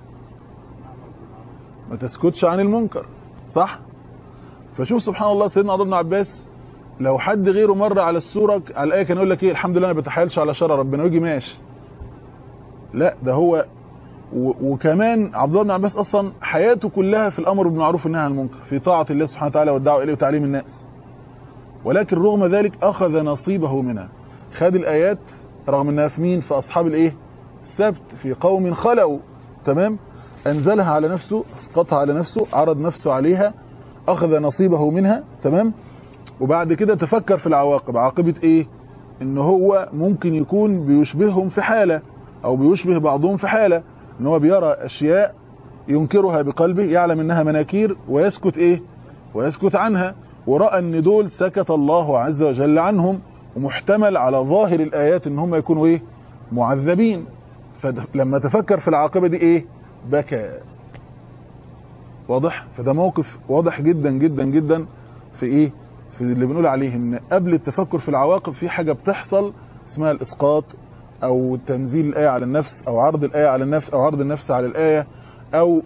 ما تسكتش عن المنكر. صح؟ فشوف سبحان الله، سيدنا عبد الله بن عباس لو حد غيره مر على السورة على الآية كان يقول لك ايه؟ الحمد لله ما بتحايلش على شرع ربنا، ويجي ماشي. لا، ده هو وكمان عبد الله بن عباس اصلا حياته كلها في الامر بالمعروف والنهي عن المنكر، في طاعة الله سبحانه وتعالى والدعوة اليه وتعليم الناس. ولكن رغم ذلك اخذ نصيبه منها، خد الايات رغم انها في مين؟ في اصحاب الايه؟ السبت، في قوم خلوا. تمام؟ أنزلها على نفسه، اسقطها على نفسه، عرض نفسه عليها، أخذ نصيبه منها، تمام. وبعد كده تفكر في العواقب. عاقبة إيه؟ إن هو ممكن يكون بيشبههم في حالة، أو بيشبه بعضهم في حالة، إن هو بيرى أشياء ينكرها بقلبه، يعلم إنها مناكير ويسكت إيه؟ ويسكت عنها، ورأى إن دول سكت الله عز وجل عنهم، ومحتمل على ظاهر الآيات إن هم يكونوا إيه؟ معذبين. فلما تفكر في العاقبة دي إيه؟ بكى. واضح؟ فده موقف واضح جدا جدا جدا في إيه؟ في اللي بنقول عليه إن قبل التفكر في العواقب في حاجة بتحصل اسمها الإسقاط، أو تنزيل الآية على النفس، أو عرض الآية على النفس، أو عرض النفس على الآية، أو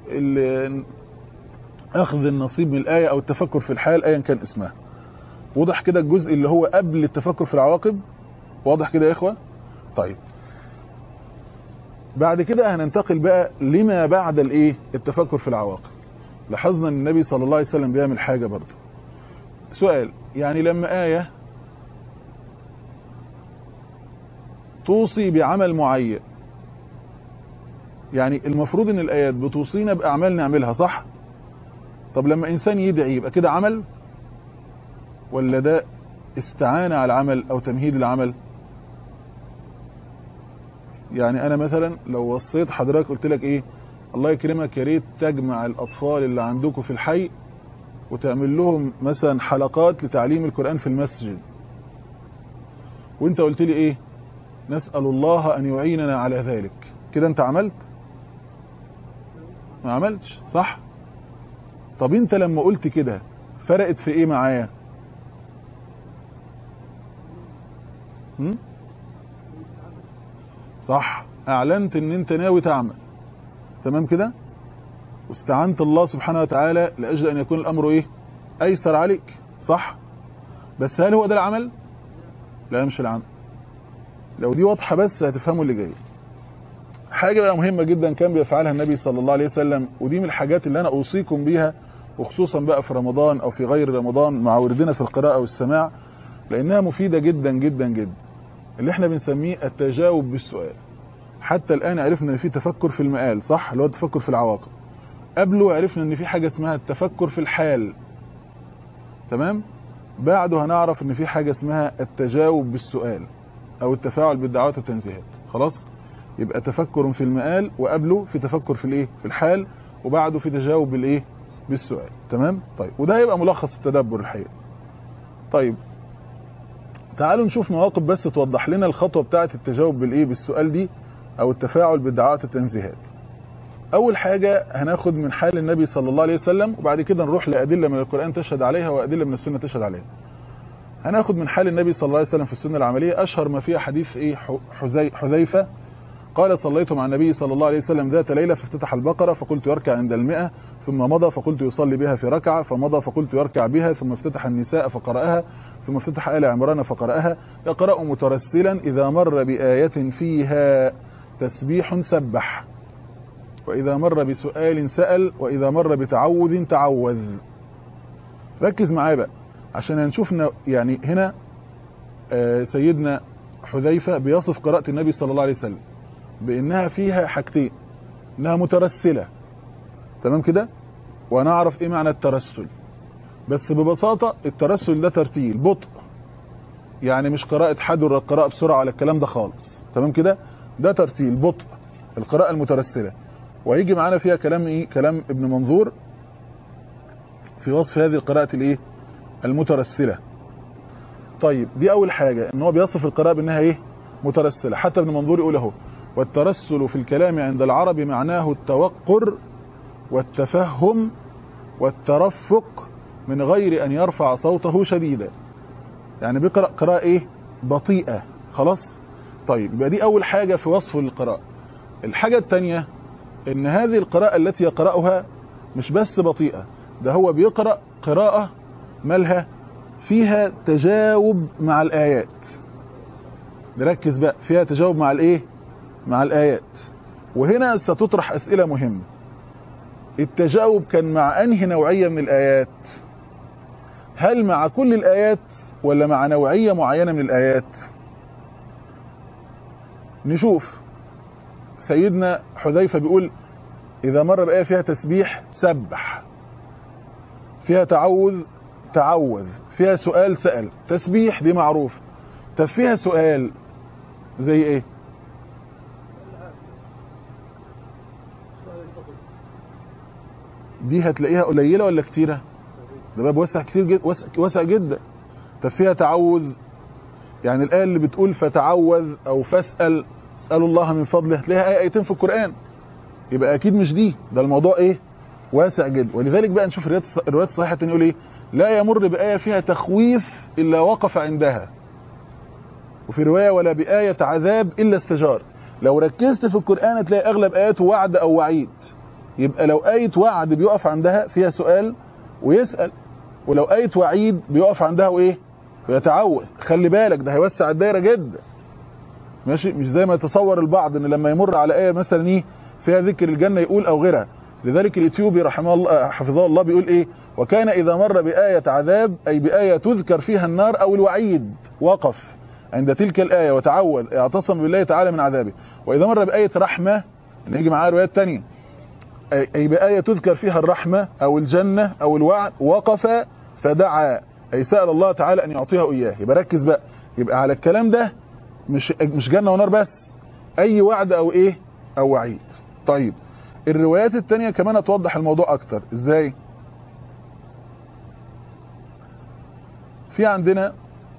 أخذ النصيب من الآية، أو التفكر في الحال، أيا كان اسمها. واضح كده الجزء اللي هو قبل التفكر في العواقب؟ واضح كده يا إخوة؟ طيب بعد كده هننتقل بقى لما بعد الايه؟ التفكر في العواقب. لاحظنا ان النبي صلى الله عليه وسلم بيعمل حاجة برضه. سؤال، يعني لما آية توصي بعمل معين، يعني المفروض ان الآيات بتوصينا بأعمال نعملها، صح؟ طب لما إنسان يدعي يبقى كده عمل، ولا ده استعانة على العمل أو تمهيد العمل؟ يعني أنا مثلا لو وصيت حضرتك قلت لك إيه؟ الله يكرمك، يا ريت تجمع الأطفال اللي عندكم في الحي وتعمل لهم مثلا حلقات لتعليم القرآن في المسجد، وانت قلت لي ايه؟ نسأل الله ان يعيننا على ذلك. كده انت عملت؟ ما عملتش، صح؟ طب انت لما قلت كده فرقت في ايه معايا؟ صح، اعلنت ان انت ناوي تعمل، تمام كده، واستعنت الله سبحانه وتعالى لاجل ان يكون الامر ايه؟ ايسر عليك، صح؟ بس هل هو ده العمل؟ لا، مش العمل. لو دي واضحة بس هتفهموا اللي جاي. حاجة بقى مهمة جدا كان بيفعلها النبي صلى الله عليه وسلم، ودي من الحاجات اللي أنا أوصيكم بيها، وخصوصا بقى في رمضان أو في غير رمضان مع وردنا في القراءة والسماع، لأنها مفيدة جدا جدا جدا. اللي احنا بنسميه التجاوب بالسؤال. حتى الآن عرفنا ان في تفكر في المآل، صح؟ اللي هو التفكر في العواقب. قبله عرفنا ان في حاجة اسمها التفكر في الحال، تمام؟ بعده هنعرف ان في حاجة اسمها التجاوب بالسؤال، او التفاعل بالدعوات والتنزيهات. خلاص؟ يبقى تفكر في المآل، وقبله في تفكر في الايه؟ في الحال، وبعده في تجاوب بالايه؟ بالسؤال، تمام؟ طيب، وده هيبقى ملخص التدبر الحقيقي. طيب تعالوا نشوف مواقف بس توضح لنا الخطوة بتاعة التجاوب بالايه؟ بالسؤال دي، او التفاعل بالدعوات والتنزيهات. اول حاجة هناخد من حال النبي صلى الله عليه وسلم، وبعد كده نروح لأدلة من القرآن تشهد عليها وأدلة من السنة تشهد عليها. هناخد من حال النبي صلى الله عليه وسلم في السنة العملية، اشهر ما فيها حديث ايه؟ حذيفة قال: صليت مع النبي صلى الله عليه وسلم ذات ليلة فافتتح البقرة فقلت يركع عند 100، ثم مضى فقلت يصلي بها في ركعة، فمضى فقلت يركع بها، ثم افتتح النساء فقرأها، ثم افتتح آل عمران فقرأها، يقرأ مترسلا إذا مر بآية فيها تسبيح سبح، وإذا مر بسؤال سأل، وإذا مر بتعوذ تعوذ. ركز معايا بقى عشان هنشوف يعني هنا سيدنا حذيفة بيصف قراءة النبي صلى الله عليه وسلم بأنها فيها حاجتين، انها مترسلة، تمام كده؟ ونعرف ايه معنى الترسل. بس ببساطة الترسل ده ترتيل بطء، يعني مش قراءة حدر القراءة بسرعة على الكلام ده خالص، تمام كده؟ ده ترتيل بطء، القراءة المترسلة. وهيجي معانا فيها كلام ايه؟ كلام ابن منظور في وصف هذه القراءة الايه؟ المترسلة. طيب دي اول حاجة، ان هو بيصف القراءة بانها ايه؟ مترسلة. حتى ابن منظور يقول اهو: والترسل في الكلام عند العرب معناه التوقر والتفهم والترفق من غير أن يرفع صوته شديدا. يعني بيقرأ قراءة إيه؟ بطيئة. خلاص؟ طيب يبقى دي أول حاجة في وصف القراءة. الحاجة الثانية إن هذه القراءة التي يقرأها مش بس بطيئة، ده هو بيقرأ قراءة مالها فيها تجاوب مع الآيات. نركز بقى، فيها تجاوب مع الإيه؟ مع الآيات. وهنا ستطرح أسئلة مهمة. التجاوب كان مع أنهي نوعية من الآيات؟ هل مع كل الآيات ولا مع نوعية معينة من الآيات؟ نشوف. سيدنا حذيفة بيقول: إذا مر بآية فيها تسبيح سبح، فيها تعوذ، فيها سؤال سأل. تسبيح دي معروف. طب فيها سؤال زي ايه؟ دي هتلاقيها قليلة ولا كتيرة؟ ده باب واسع كتير جدا، واسع جدا. طب فيها تعوذ، يعني الآية اللي بتقول فتعوذ أو فاسأل اسألوا الله من فضله، هتلاقيها آيتين في القرآن. يبقى أكيد مش دي، ده الموضوع إيه؟ واسع جدا. ولذلك بقى نشوف الروايات الصحيحة يقول إيه؟ لا يمر بآية فيها تخويف إلا وقف عندها. وفي رواية ولا بآية عذاب إلا استجار. لو ركزت في القرآن هتلاقي أغلب آياته وعد أو وعيد. يبقى لو آية وعد بيقف عندها فيها سؤال ويسأل، ولو آية وعيد بيقف عندها وإيه؟ ويتعوذ. خلي بالك ده هيوسع الدايرة جدا. ماشي؟ مش زي ما يتصور البعض ان لما يمر على آية مثلا ايه فيها ذكر الجنة يقول او غيرها. لذلك الإثيوبي رحمه الله حفظه الله بيقول ايه؟ وكان إذا مر بآية عذاب أي بآية تذكر فيها النار أو الوعيد وقف عند تلك الآية وتعوذ اعتصم بالله تعالى من عذابه. وإذا مر بآية رحمة، نيجي معاه روايات تانية، أي بآية تذكر فيها الرحمة أو الجنة أو الوعد وقف فدعا، أي سأل الله تعالى أن يعطيها إياه. يبقى ركز بقى، يبقى على الكلام ده مش جنة ونار بس، أي وعد أو إيه أو وعيد. طيب الروايات التانية كمان هتوضح الموضوع أكتر. إزاي؟ في عندنا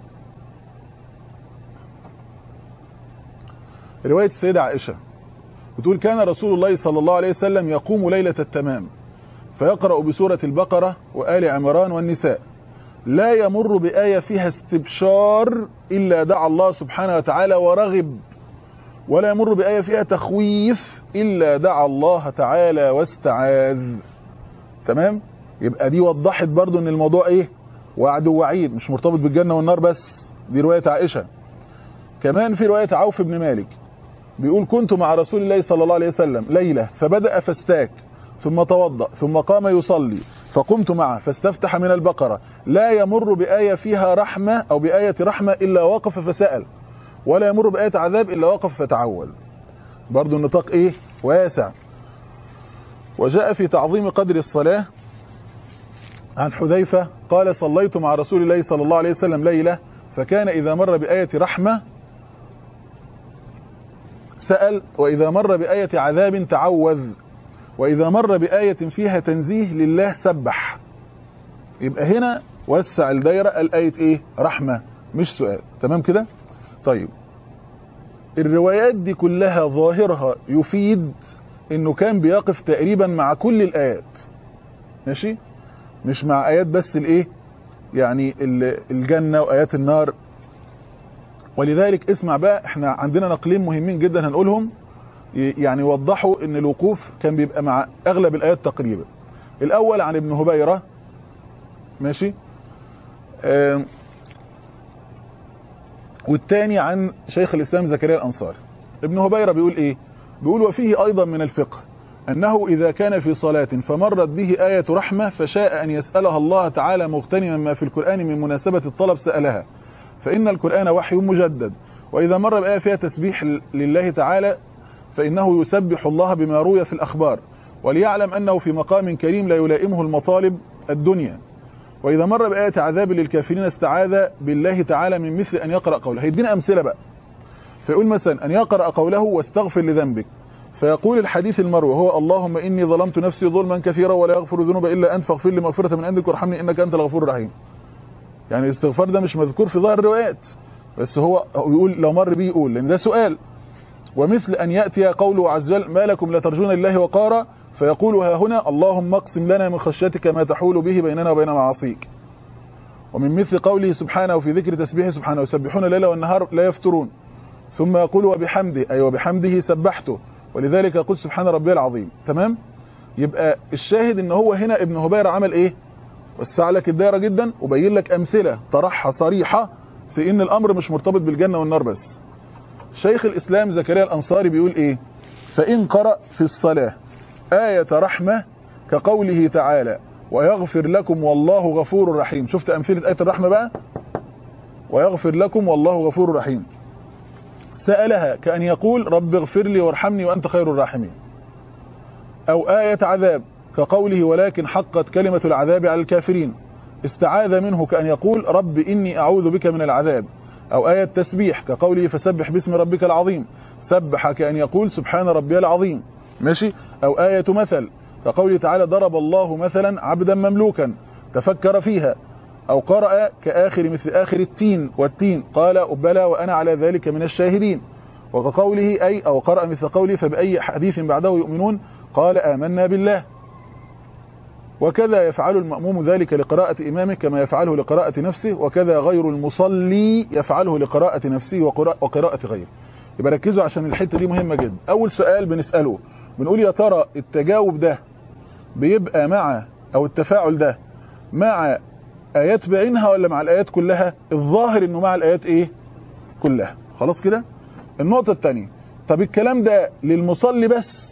رواية السيدة عائشة بتقول كان رسول الله صلى الله عليه وسلم يقوم ليلة التمام فيقرأ بسورة البقرة وآل عمران والنساء، لا يمر بآية فيها استبشار إلا دعا الله سبحانه وتعالى ورغب، ولا يمر بآية فيها تخويف إلا دعا الله تعالى واستعاذ. تمام؟ يبقى دي وضحت برضو ان الموضوع ايه؟ وعد ووعيد، مش مرتبط بالجنة والنار بس. دي رواية عائشة. كمان في رواية عوف بن مالك بيقول كنت مع رسول الله صلى الله عليه وسلم ليلة فبدأ فاستاك ثم توضأ ثم قام يصلي فقمت معه فاستفتح من البقرة، لا يمر بآية فيها رحمة أو بآية رحمة إلا وقف فسأل، ولا يمر بآية عذاب إلا وقف فتعوذ. برضو النطاق إيه؟ واسع. وجاء في تعظيم قدر الصلاة عن حذيفة قال صليت مع رسول الله صلى الله عليه وسلم ليلة فكان إذا مر بآية رحمة سأل، وإذا مر بآية عذاب تعوذ، وإذا مر بآية فيها تنزيه لله سبح. يبقى هنا وسع الدايرة، الآية إيه؟ رحمة مش سؤال. تمام كده؟ طيب الروايات دي كلها ظاهرها يفيد إنه كان بيقف تقريبا مع كل الآيات. ماشي؟ مش مع آيات بس الإيه؟ يعني الجنة وآيات النار. ولذلك اسمع بقى، احنا عندنا نقلين مهمين جدا هنقولهم يعني يوضحوا ان الوقوف كان بيبقى مع اغلب الايات تقريبا. الاول عن ابن هبيرة، ماشي، والتاني عن شيخ الاسلام زكريا الانصاري. ابن هبيرة بيقول ايه؟ بيقول وفيه ايضا من الفقه انه اذا كان في صلاة فمرت به آية رحمة فشاء ان يسألها الله تعالى مغتنما ما في القرآن من مناسبة الطلب سألها، فإن القرآن وحي مجدد. وإذا مر بآية فيها تسبيح لله تعالى فإنه يسبح الله بما روي في الأخبار، وليعلم أنه في مقام كريم لا يلائمه المطالب الدنيا. وإذا مر بآية عذاب للكافرين استعاذ بالله تعالى من مثل أن يقرأ قوله. هيدينا أمثلة بقى. فيقول مثلا أن يقرأ قوله واستغفر لذنبك، فيقول الحديث المروي هو اللهم إني ظلمت نفسي ظلما كثيرا ولا يغفر الذنوب إلا أنت فاغفر لي مغفرة من عندك وارحمني إنك أنت الغفور الرحيم. يعني الاستغفار ده مش مذكور في ظاهر الروايات، بس هو يقول لو مر بيه يقول، لأن ده سؤال. ومثل أن يأتي قوله عز وجل ما لكم لا ترجون الله وقارا، فيقول ها هنا اللهم اقسم لنا من خشيتك ما تحول به بيننا وبين معاصيك. ومن مثل قوله سبحانه في ذكر تسبيحه سبحانه يسبحون الليل والنهار لا يفترون، ثم يقول وبحمده، أي وبحمده سبحته، ولذلك يقول سبحان ربي العظيم. تمام؟ يبقى الشاهد ان هو هنا ابن هبيرة عمل ايه؟ وسع لك الدائرة جدا وبين لك أمثلة طرحها صريحة في ان الأمر مش مرتبط بالجنة والنار بس. شيخ الإسلام زكريا الأنصاري بيقول ايه؟ فإن قرأ في الصلاة آية رحمة كقوله تعالى ويغفر لكم والله غفور رحيم. شفت أمثلة آية الرحمة بقى؟ ويغفر لكم والله غفور رحيم. سألها كأن يقول رب اغفر لي وارحمني وأنت خير الراحمين. أو آية عذاب كقوله ولكن حقت كلمة العذاب على الكافرين، استعاذ منه كأن يقول رب إني أعوذ بك من العذاب. أو آية تسبيح كقوله فسبح باسم ربك العظيم، سبح كأن يقول سبحان ربي العظيم. ماشي. أو آية مثل كقوله تعالى ضرب الله مثلا عبدا مملوكا، تفكر فيها. أو قرأ كآخر مثل آخر التين والتين قال بلى وأنا على ذلك من الشاهدين. وكقوله أي أو قرأ مثل قوله فبأي حديث بعده يؤمنون قال آمنا بالله. وكذا يفعل المأموم ذلك لقراءة إمامه كما يفعله لقراءة نفسه، وكذا غير المصلي يفعله لقراءة نفسه وقراءة غيره. يبقى ركزوا عشان الحتة دي مهمة جدا. أول سؤال بنسأله بنقول يا ترى التجاوب ده بيبقى مع أو التفاعل ده مع آيات بعينها ولا مع الآيات كلها؟ الظاهر إنه مع الآيات إيه؟ كلها. خلاص كده. النقطة الثانية، طب الكلام ده للمصلي بس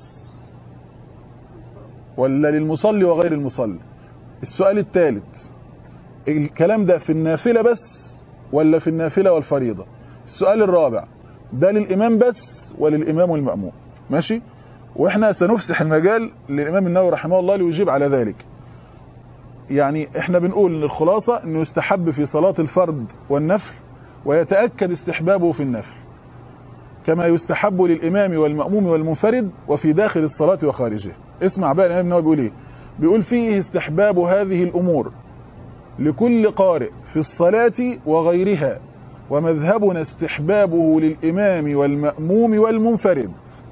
ولا للمصلي وغير المصلي؟ السؤال الثالث، الكلام ده في النافلة بس ولا في النافلة والفريضة؟ السؤال الرابع، ده للإمام بس ولا للإمام والمأموم؟ ماشي. واحنا سنفسح المجال للإمام النووي رحمه الله ليجيب على ذلك. يعني احنا بنقول ان الخلاصة انه يستحب في صلاة الفرد والنفل ويتأكد استحبابه في النفل، كما يستحب للإمام والمأموم والمنفرد وفي داخل الصلاة وخارجها. اسمع بقى الإمام النووي بيقول ايه. بيقول فيه استحباب هذه الأمور لكل قارئ في الصلاة وغيرها، ومذهبنا استحبابه للإمام والمأموم والمنفرد.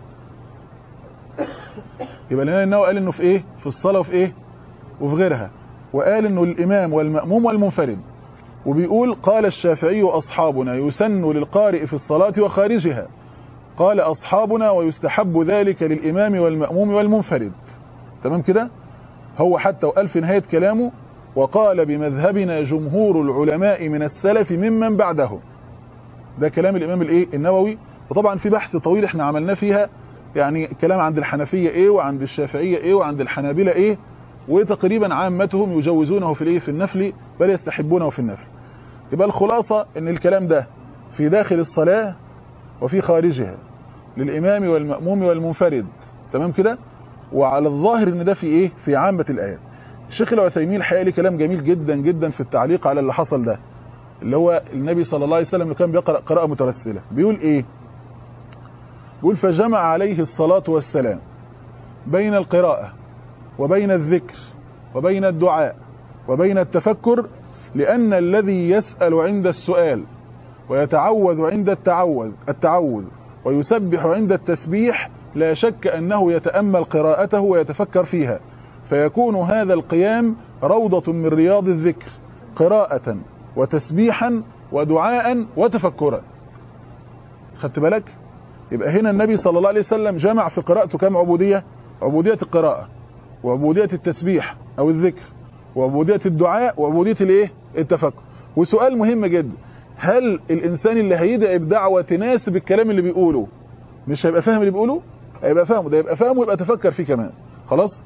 يبقى الإمام النووي قال انه في ايه؟ في الصلاة وفي ايه؟ وفي غيرها. وقال انه الإمام والمأموم والمنفرد. وبيقول قال الشافعي أصحابنا يسن للقارئ في الصلاة وخارجها، قال أصحابنا ويستحب ذلك للإمام والمأموم والمنفرد. تمام كده. هو حتى وقال في نهاية كلامه وقال بمذهبنا جمهور العلماء من السلف ممن بعده. ده كلام الإمام الايه النووي. وطبعا في بحث طويل احنا عملناه فيها، يعني كلام عند الحنفية ايه وعند الشافعية ايه وعند الحنابلة ايه، وتقريبا عامتهم يجوزونه في الايه في النفل بل يستحبونه في النفل. يبقى الخلاصة ان الكلام ده في داخل الصلاة وفي خارجها للإمام والمأموم والمنفرد. تمام كده. وعلى الظاهر ان ده في ايه؟ في عامة الآيات. الشيخ العثيمين الحقيقة ليه كلام جميل جدا جدا في التعليق على اللي حصل ده، اللي هو النبي صلى الله عليه وسلم اللي كان بيقرأ قراءة مترسلة. بيقول ايه؟ بيقول فجمع عليه الصلاة والسلام بين القراءة وبين الذكر وبين الدعاء وبين التفكر، لأن الذي يسأل عند السؤال ويتعوذ عند التعوذ ويسبح عند التسبيح لا شك أنه يتأمل قراءته ويتفكر فيها، فيكون هذا القيام روضة من رياض الذكر قراءة وتسبيحا ودعاء وتفكرا. خدت بالك؟ يبقى هنا النبي صلى الله عليه وسلم جمع في قراءته كم عبودية؟ عبودية القراءة وعبودية التسبيح أو الذكر وعبودية الدعاء وعبودية الايه؟ التفكر. وسؤال مهم جدا، هل الإنسان اللي هيدعي بدعوة تناسب الكلام اللي بيقوله مش هيبقى فاهم اللي بيقوله؟ هيبقى فاهمه، ده يبقى فاهمه ويبقى تفكر فيه كمان. خلاص.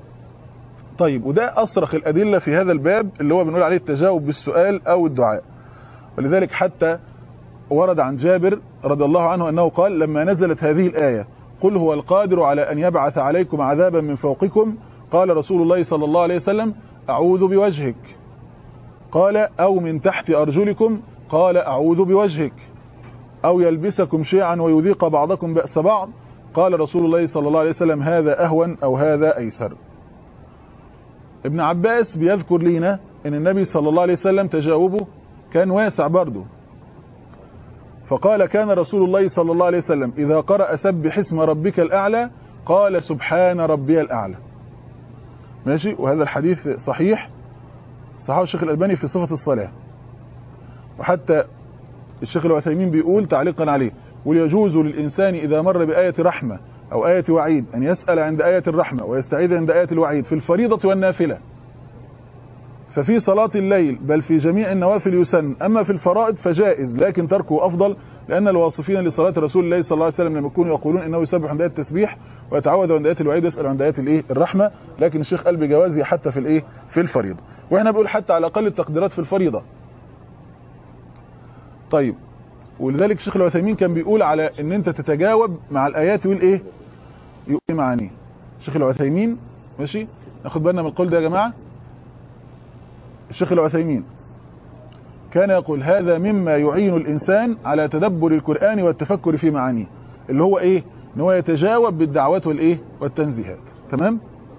طيب، وده أصرخ الأدلة في هذا الباب اللي هو بنقول عليه التجاوب بالسؤال أو الدعاء. ولذلك حتى ورد عن جابر رضي الله عنه أنه قال لما نزلت هذه الآية قل هو القادر على أن يبعث عليكم عذابا من فوقكم، قال رسول الله صلى الله عليه وسلم أعوذ بوجهك. قال أو من تحت أرجلكم، قال أعوذ بوجهك. أو يلبسكم شيعا ويذيق بعضكم بأس بعض، قال رسول الله صلى الله عليه وسلم هذا أهون أو هذا أيسر. ابن عباس بيذكر لنا أن النبي صلى الله عليه وسلم تجاوبه كان واسع برضه، فقال كان رسول الله صلى الله عليه وسلم إذا قرأ سبح اسم ربك الأعلى قال سبحان ربي الأعلى. ماشي. وهذا الحديث صحيح، صححه الشيخ الألباني في صفة الصلاة. وحتى الشيخ العثيمين بيقول تعليقا عليه ويجوز للإنسان إذا مر بآية رحمة أو آية وعيد أن يسأل عند آية الرحمة ويستعيذ عند آية الوعيد في الفريضة والنافلة. ففي صلاة الليل بل في جميع النوافل يسن، أما في الفرائض فجائز لكن تركه أفضل، لأن الواصفين لصلاة رسول الله صلى الله عليه وسلم لما يكونوا يقولون إنه يسبح عند آية التسبيح ويتعوذ عند آية الوعيد ويسأل عند آية الإيه؟ الرحمة. لكن الشيخ قال بجوازه حتى في الإيه؟ في الفريضة. وإحنا بنقول حتى على أقل التقديرات في الفريضة. طيب، ولذلك الشيخ العثيمين كان بيقول على ان انت تتجاوب مع الايات والإيه؟ يقول معانيه. الشيخ العثيمين، ماشي، ناخد بالنا من القول ده يا جماعة. الشيخ العثيمين كان يقول هذا مما يعين الإنسان على تدبر القرآن والتفكر في معانيه، اللي هو إيه؟ إن هو يتجاوب بالدعوات والإيه؟ والتنزيهات. تمام؟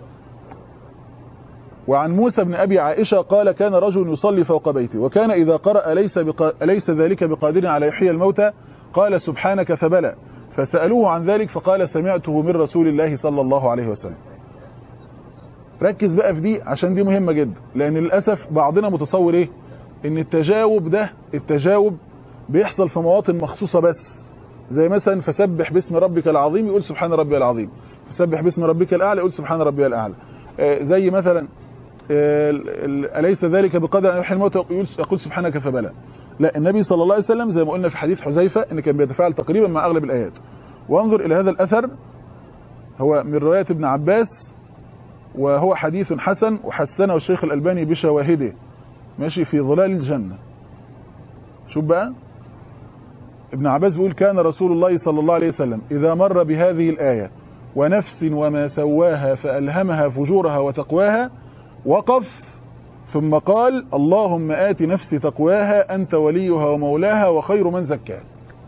وعن موسى بن أبي عائشة قال كان رجل يصلي فوق بيته وكان إذا قرأ أليس ذلك بقادر على يحيي الموتى قال سبحانك فبلى، فسألوه عن ذلك فقال سمعته من رسول الله صلى الله عليه وسلم. ركز بقى في دي عشان دي مهمة جدا، لأن للأسف بعضنا متصور إيه؟ إن التجاوب بيحصل في مواطن مخصوصة بس، زي مثلا فسبح باسم ربك العظيم يقول سبحان ربي العظيم، فسبح باسم ربك الأعلى يقول سبحان ربي الأعلى. زي مثلا أليس ذلك بقدر أن يحيي الموتى يقول سبحانك فبلى. لا، النبي صلى الله عليه وسلم زي ما قلنا في حديث حذيفة إن كان بيتفاعل تقريبا مع أغلب الآيات. وانظر إلى هذا الأثر، هو من رواية ابن عباس وهو حديث حسن وحسنه الشيخ الألباني بشواهده، ماشي، في ظلال الجنة. شوف بقى، ابن عباس بيقول كان رسول الله صلى الله عليه وسلم إذا مر بهذه الآية ونفس وما سواها فألهمها فجورها وتقواها وقف ثم قال اللهم آت نفسي تقواها أنت وليها ومولاها وخير من زكاها.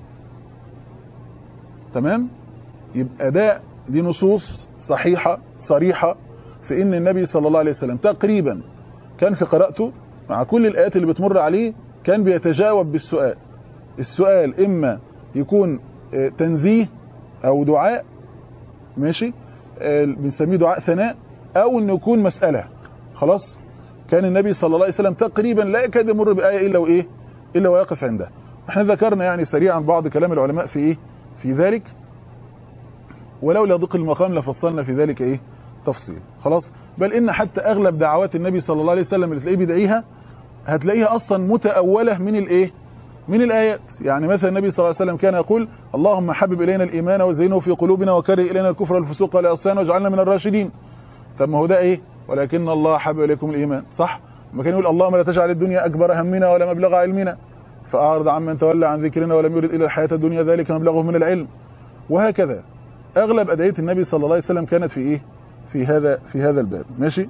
تمام؟ يبقى دي نصوص صحيحة صريحة في إن النبي صلى الله عليه وسلم تقريبا كان في قراءته مع كل الآيات اللي بتمر عليه كان بيتجاوب بالسؤال. السؤال إما يكون تنزيه أو دعاء، ماشي، بنسميه دعاء ثناء، أو إنه يكون مسألة. خلاص، كان النبي صلى الله عليه وسلم تقريبا لا يكاد يمر بآية إلا ويقف عندها. احنا ذكرنا يعني سريعا بعض كلام العلماء في ذلك، ولولا ضيق المقام لفصلنا في ذلك تفصيل. خلاص، بل إن حتى أغلب دعوات النبي صلى الله عليه وسلم اللي تلاقيه بيدعيها هتلاقيها أصلا متأولة من الآيات. يعني مثلا النبي صلى الله عليه وسلم كان يقول اللهم حبب إلينا الإيمان وزينه في قلوبنا وكره إلينا الكفر والفسوق والعصيان واجعلنا من الراشدين. طب ما هو ده ولكن الله حبب إليكم الإيمان، صح؟ ما كان يقول اللهم لا تجعل الدنيا أكبر همنا ولا مبلغ علمنا فأعرض عمن تولى عن ذكرنا ولم يرد إلى الحياة الدنيا ذلك مبلغه من العلم. وهكذا أغلب أدعية النبي صلى الله عليه وسلم كانت في هذا الباب، ماشي.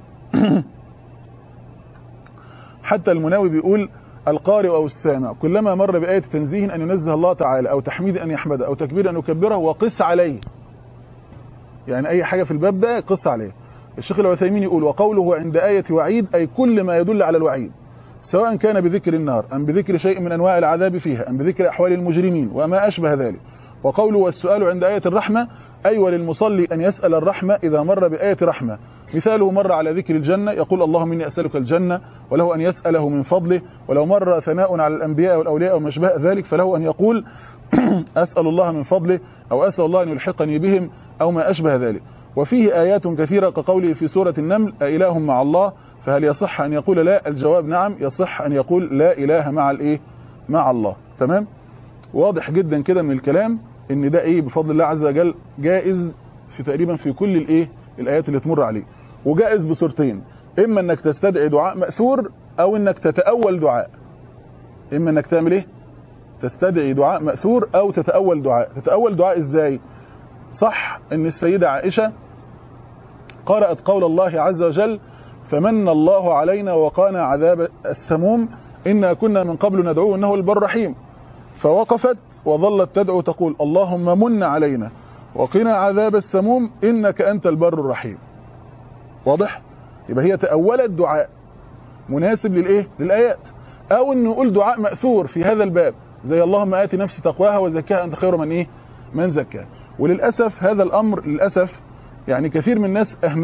حتى المناوي بيقول القارئ أو السامع كلما مر بآية تنزيه أن ينزه الله تعالى أو تحميد أن يحمده أو تكبير أن يكبره وقس عليه. يعني أي حاجة في الباب ده قس عليه. الشيخ العثيمين يقول وقوله عند آية وعيد أي كل ما يدل على الوعيد، سواء كان بذكر النار أم بذكر شيء من أنواع العذاب فيها أم بذكر أحوال المجرمين وما أشبه ذلك. وقوله والسؤال عند آية الرحمة أي وللمصلي أن يسأل الرحمة إذا مر بآية رحمة، مثاله مر على ذكر الجنة يقول اللهم إني أسألك الجنة، وله أن يسأله من فضله. ولو مر ثناء على الأنبياء والأولياء وما شابه ذلك فله أن يقول أسأل الله من فضله أو أسأل الله أن يلحقني بهم أو ما أشبه ذلك. وفيه آيات كثيرة كقوله في سورة النمل أإله مع الله، فهل يصح أن يقول لا؟ الجواب نعم، يصح أن يقول لا إله مع الله. تمام؟ واضح جدا كده من الكلام ان ده بفضل الله عز وجل جائز في تقريبا في كل الآيات اللي تمر عليه، وجائز بصورتين، اما انك تستدعي دعاء مأثور او انك تتأول دعاء. اما انك تعمل تستدعي دعاء مأثور او تتأول دعاء. تتأول دعاء ازاي؟ صح ان السيدة عائشة قرأت قول الله عز وجل فمن الله علينا وقانا عذاب السموم إنا كنا من قبل ندعوه إنه البر الرحيم، فوقفت وظلت تدعو تقول اللهم من علينا وقنا عذاب السموم إنك أنت البر الرحيم. واضح؟ يبقى هي تأولت دعاء مناسب للآيات، أو إنه يقول دعاء مأثور في هذا الباب زي اللهم آت نفسي تقواها وزكاها أنت خير من زكاها. وللأسف هذا الأمر للأسف يعني كثير من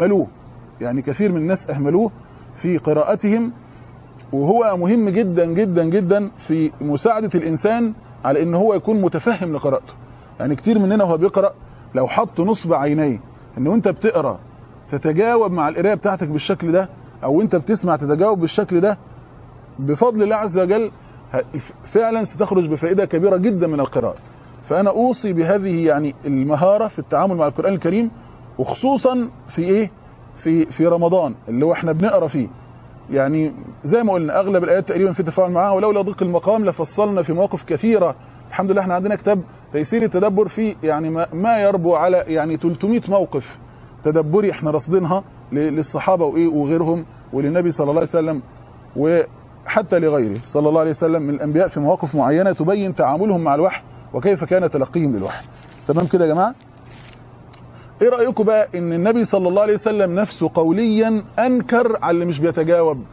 الناس أهملوه في قراءتهم، وهو مهم جدا جدا جدا في مساعدة الإنسان على إن هو يكون متفهم لقراءته. يعني كتير مننا وهو بيقرأ لو حط نصب عينيه إن وانت بتقرأ تتجاوب مع القراءة بتاعتك بالشكل ده، أو انت بتسمع تتجاوب بالشكل ده، بفضل الله عز وجل فعلا ستخرج بفائدة كبيرة جدا من القراءة. فأنا أوصي بهذه يعني المهارة في التعامل مع القرآن الكريم، وخصوصا في رمضان اللي هو احنا بنقرأ فيه. يعني زي ما قلنا أغلب الآيات تقريبا في تفاعل معها، ولولا ضيق المقام لفصلنا في مواقف كثيرة. الحمد لله احنا عندنا كتاب تيسير التدبر فيه يعني ما يربو على يعني 300 موقف تدبري احنا راصدينها للصحابة وغيرهم وللنبي صلى الله عليه وسلم وحتى لغيره صلى الله عليه وسلم من الأنبياء في مواقف معينة تبين تعاملهم مع الوحي وكيف كان تلقيهم للوحي. تمام كده يا جماعة؟ ايه رأيكم بقى ان النبي صلى الله عليه وسلم نفسه قوليا انكر على اللي مش بيتجاوب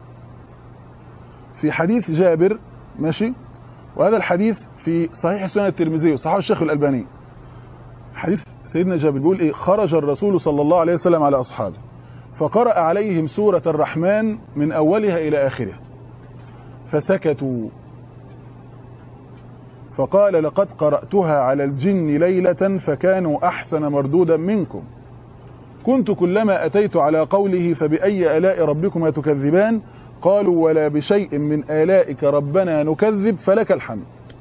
في حديث جابر، ماشي، وهذا الحديث في صحيح سنن الترمذي وصححه الشيخ الألباني. حديث سيدنا جابر بيقول ايه: خرج الرسول صلى الله عليه وسلم على اصحابه فقرأ عليهم سورة الرحمن من اولها الى اخرها فسكتوا فقال: لقد قرأتها على الجن ليلة فكانوا احسن مردودا منكم، كنت كلما اتيت على قوله فبأي آلاء ربكما تكذبان قالوا ولا بشيء من آلائك ربنا نكذب فلك الحمد.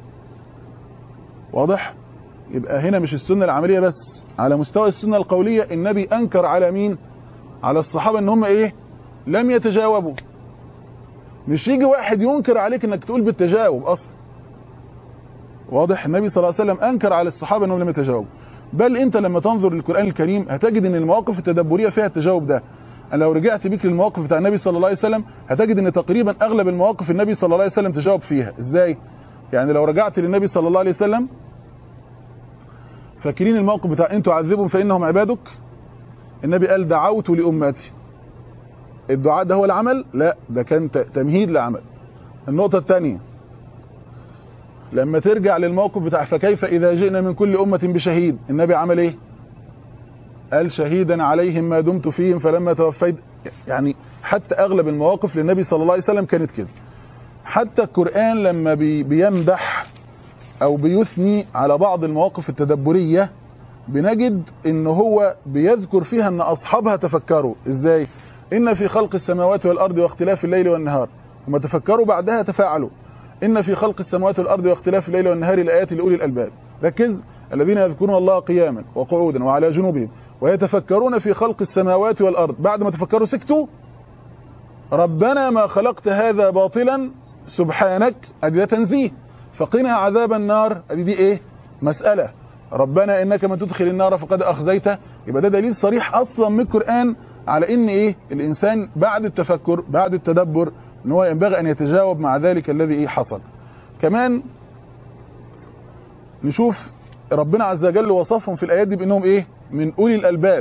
واضح؟ يبقى هنا مش السنة العملية بس، على مستوى السنة القولية النبي أنكر على مين؟ على الصحابة ان هم ايه؟ لم يتجاوبوا. مش يجي واحد ينكر عليك انك تقول بالتجاوب اصلا. واضح؟ النبي صلى الله عليه وسلم أنكر على الصحابة انهم لم يتجاوبوا. بل انت لما تنظر للقرآن الكريم هتجد ان المواقف التدبرية فيها التجاوب ده. أنا لو رجعت بيك للمواقف بتاع النبي صلى الله عليه وسلم هتجد ان تقريبا اغلب المواقف النبي صلى الله عليه وسلم تجاوب فيها. ازاي؟ يعني لو رجعت للنبي صلى الله عليه وسلم، فاكرين الموقف بتاع ان تعذبهم فانهم عبادك؟ النبي قال دعوت لامتي. الدعاء ده هو العمل؟ لا، ده كان تمهيد لعمل. النقطة الثانية، لما ترجع للموقف بتاع فكيف اذا جئنا من كل امة بشهيد، النبي عمل ايه؟ قال شهيدا عليهم ما دمت فيهم فلما توفيت. يعني حتى اغلب المواقف للنبي صلى الله عليه وسلم كانت كده. حتى القرآن لما بيمدح او بيثني على بعض المواقف التدبرية بنجد ان هو بيذكر فيها ان اصحابها تفكروا. ازاي؟ ان في خلق السماوات والارض واختلاف الليل والنهار، هم تفكروا بعدها تفاعلوا. ان في خلق السماوات والارض واختلاف الليل والنهار لآيات لأولي الالباب. ركز: الذين يذكرون الله قياما وقعودا وعلى جنوبهم ويتفكرون في خلق السماوات والارض. بعد ما تفكروا سكتوا: ربنا ما خلقت هذا باطلا سبحانك، ادي ده تنزيه، فقنا عذاب النار، ادي دي ايه؟ مسألة. ربنا انك من تدخل النار فقد اخزيته. يبقى ده دليل صريح اصلا من القرآن على ان ايه؟ الانسان بعد التفكر بعد التدبر ان هو ينبغي ان يتجاوب مع ذلك الذي ايه حصل. كمان نشوف ربنا عز وجل وصفهم في الايات دي بانهم ايه؟ من اولي الالباب،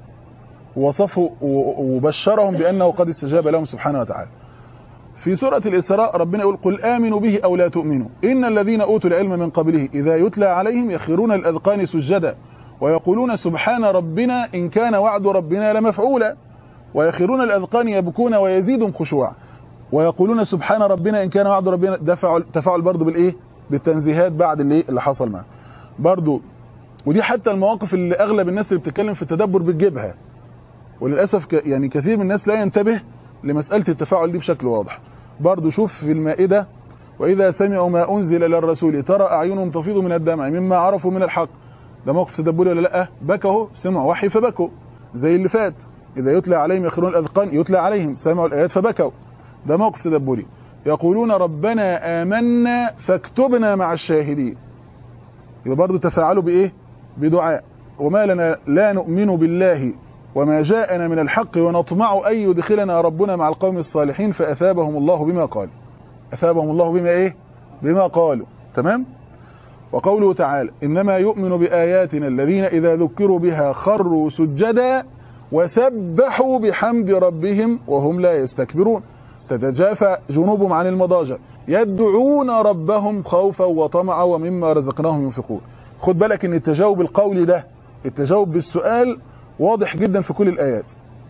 ووصفه وبشرهم بانه قد استجاب لهم سبحانه وتعالى. في سورة الإسراء ربنا يقول: قل آمنوا به أو لا تؤمنوا إن الذين أوتوا العلم من قبله إذا يتلى عليهم يخرون الأذقان سجدا ويقولون سبحان ربنا إن كان وعد ربنا لمفعولا ويخرون الأذقان يبكون ويزيدهم خشوعا ويقولون سبحان ربنا إن كان وعد ربنا. تفاعل برضو بالإيه؟ بالتنزيهات بعد اللي حصل معه برضو. ودي حتى المواقف اللي أغلب الناس اللي بتتكلم في التدبر بتجيبها، وللأسف يعني كثير من الناس لا ينتبه لمسألة التفاعل دي بشكل واضح. برضو شوف في المائدة: وإذا سمعوا ما أنزل للرسول ترى أعينهم تفيض من الدمع مما عرفوا من الحق. ده موقف تدبري ولا لأ؟ بكوا، سمعوا وحي فبكوا زي اللي فات. إذا يتلى عليهم يخرون الأذقان، يتلى عليهم سمعوا الآيات فبكوا، ده موقف تدبري. يقولون ربنا آمنا فاكتبنا مع الشاهدين. يبقى برضو تفاعلوا بإيه؟ بدعاء. وما لنا لا نؤمن بالله وما جاءنا من الحق ونطمع أن يدخلنا ربنا مع القوم الصالحين فأثابهم الله بما قالوا. أثابهم الله بما إيه؟ بما قالوا. تمام؟ وقوله تعالى: إنما يؤمن بآياتنا الذين إذا ذكروا بها خروا سجدا وسبحوا بحمد ربهم وهم لا يستكبرون تتجافى جنوبهم عن المضاجع يدعون ربهم خوفا وطمعا ومما رزقناهم ينفقون. خد بالك ان التجاوب القولي ده، التجاوب بالسؤال، واضح جدا في كل الآيات.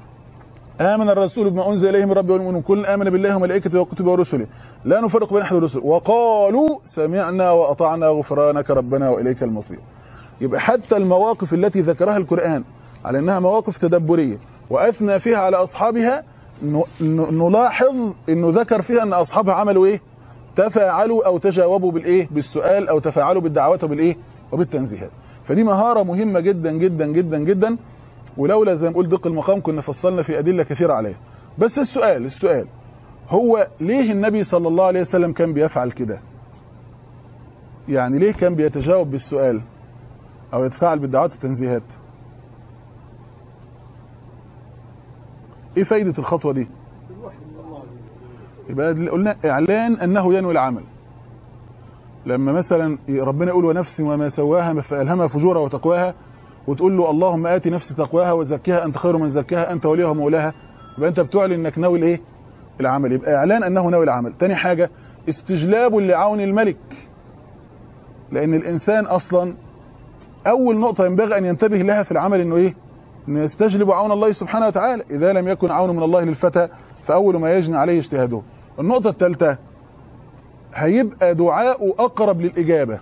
آمن الرسول بما أنزل إليه من ربه والمؤمنون كل آمن بالله وملائكته وكتبه ورسله لا نفرق بين أحد الرسل وقالوا سمعنا وأطعنا غفرانك ربنا وإليك المصير. يبقى حتى المواقف التي ذكرها القرآن على أنها مواقف تدبرية وأثنى فيها على أصحابها، نلاحظ أنه ذكر فيها أن أصحابها عملوا إيه؟ تفاعلوا أو تجاوبوا بالإيه؟ بالسؤال، أو تفاعلوا بالدعوات وبالإيه؟ وبالتنزيهات. فدي مهارة مهمة جدا جدا جدا جدا، ولولا زي ما نقول دق المقام كنا فصلنا في أدلة كثيرة عليها. بس السؤال هو ليه النبي صلى الله عليه وسلم كان بيفعل كده؟ يعني ليه كان بيتجاوب بالسؤال أو يتفاعل بالدعوات والتنزيهات؟ ايه فايدة الخطوة دي؟ يبقى قلنا اعلان انه ينوي العمل. لما مثلا ربنا يقول ونفس وما سواها فألهمها فجورها وتقواها، وتقول له اللهم آت نفسي تقواها وزكها انت خير من زكاها انت وليها ومولاها، يبقى انت بتعلن انك ناوي الايه؟ العمل. يبقى اعلان انه ناوي العمل. تاني حاجة استجلاب لعون الملك، لان الانسان اصلا اول نقطة ينبغي ان ينتبه لها في العمل انه ايه؟ انه يستجلب عون الله سبحانه وتعالى. اذا لم يكن عون من الله للفتى فاول ما يجني عليه اجتهاده. النقطة الثالثة هيبقى دعاءه اقرب للاجابة.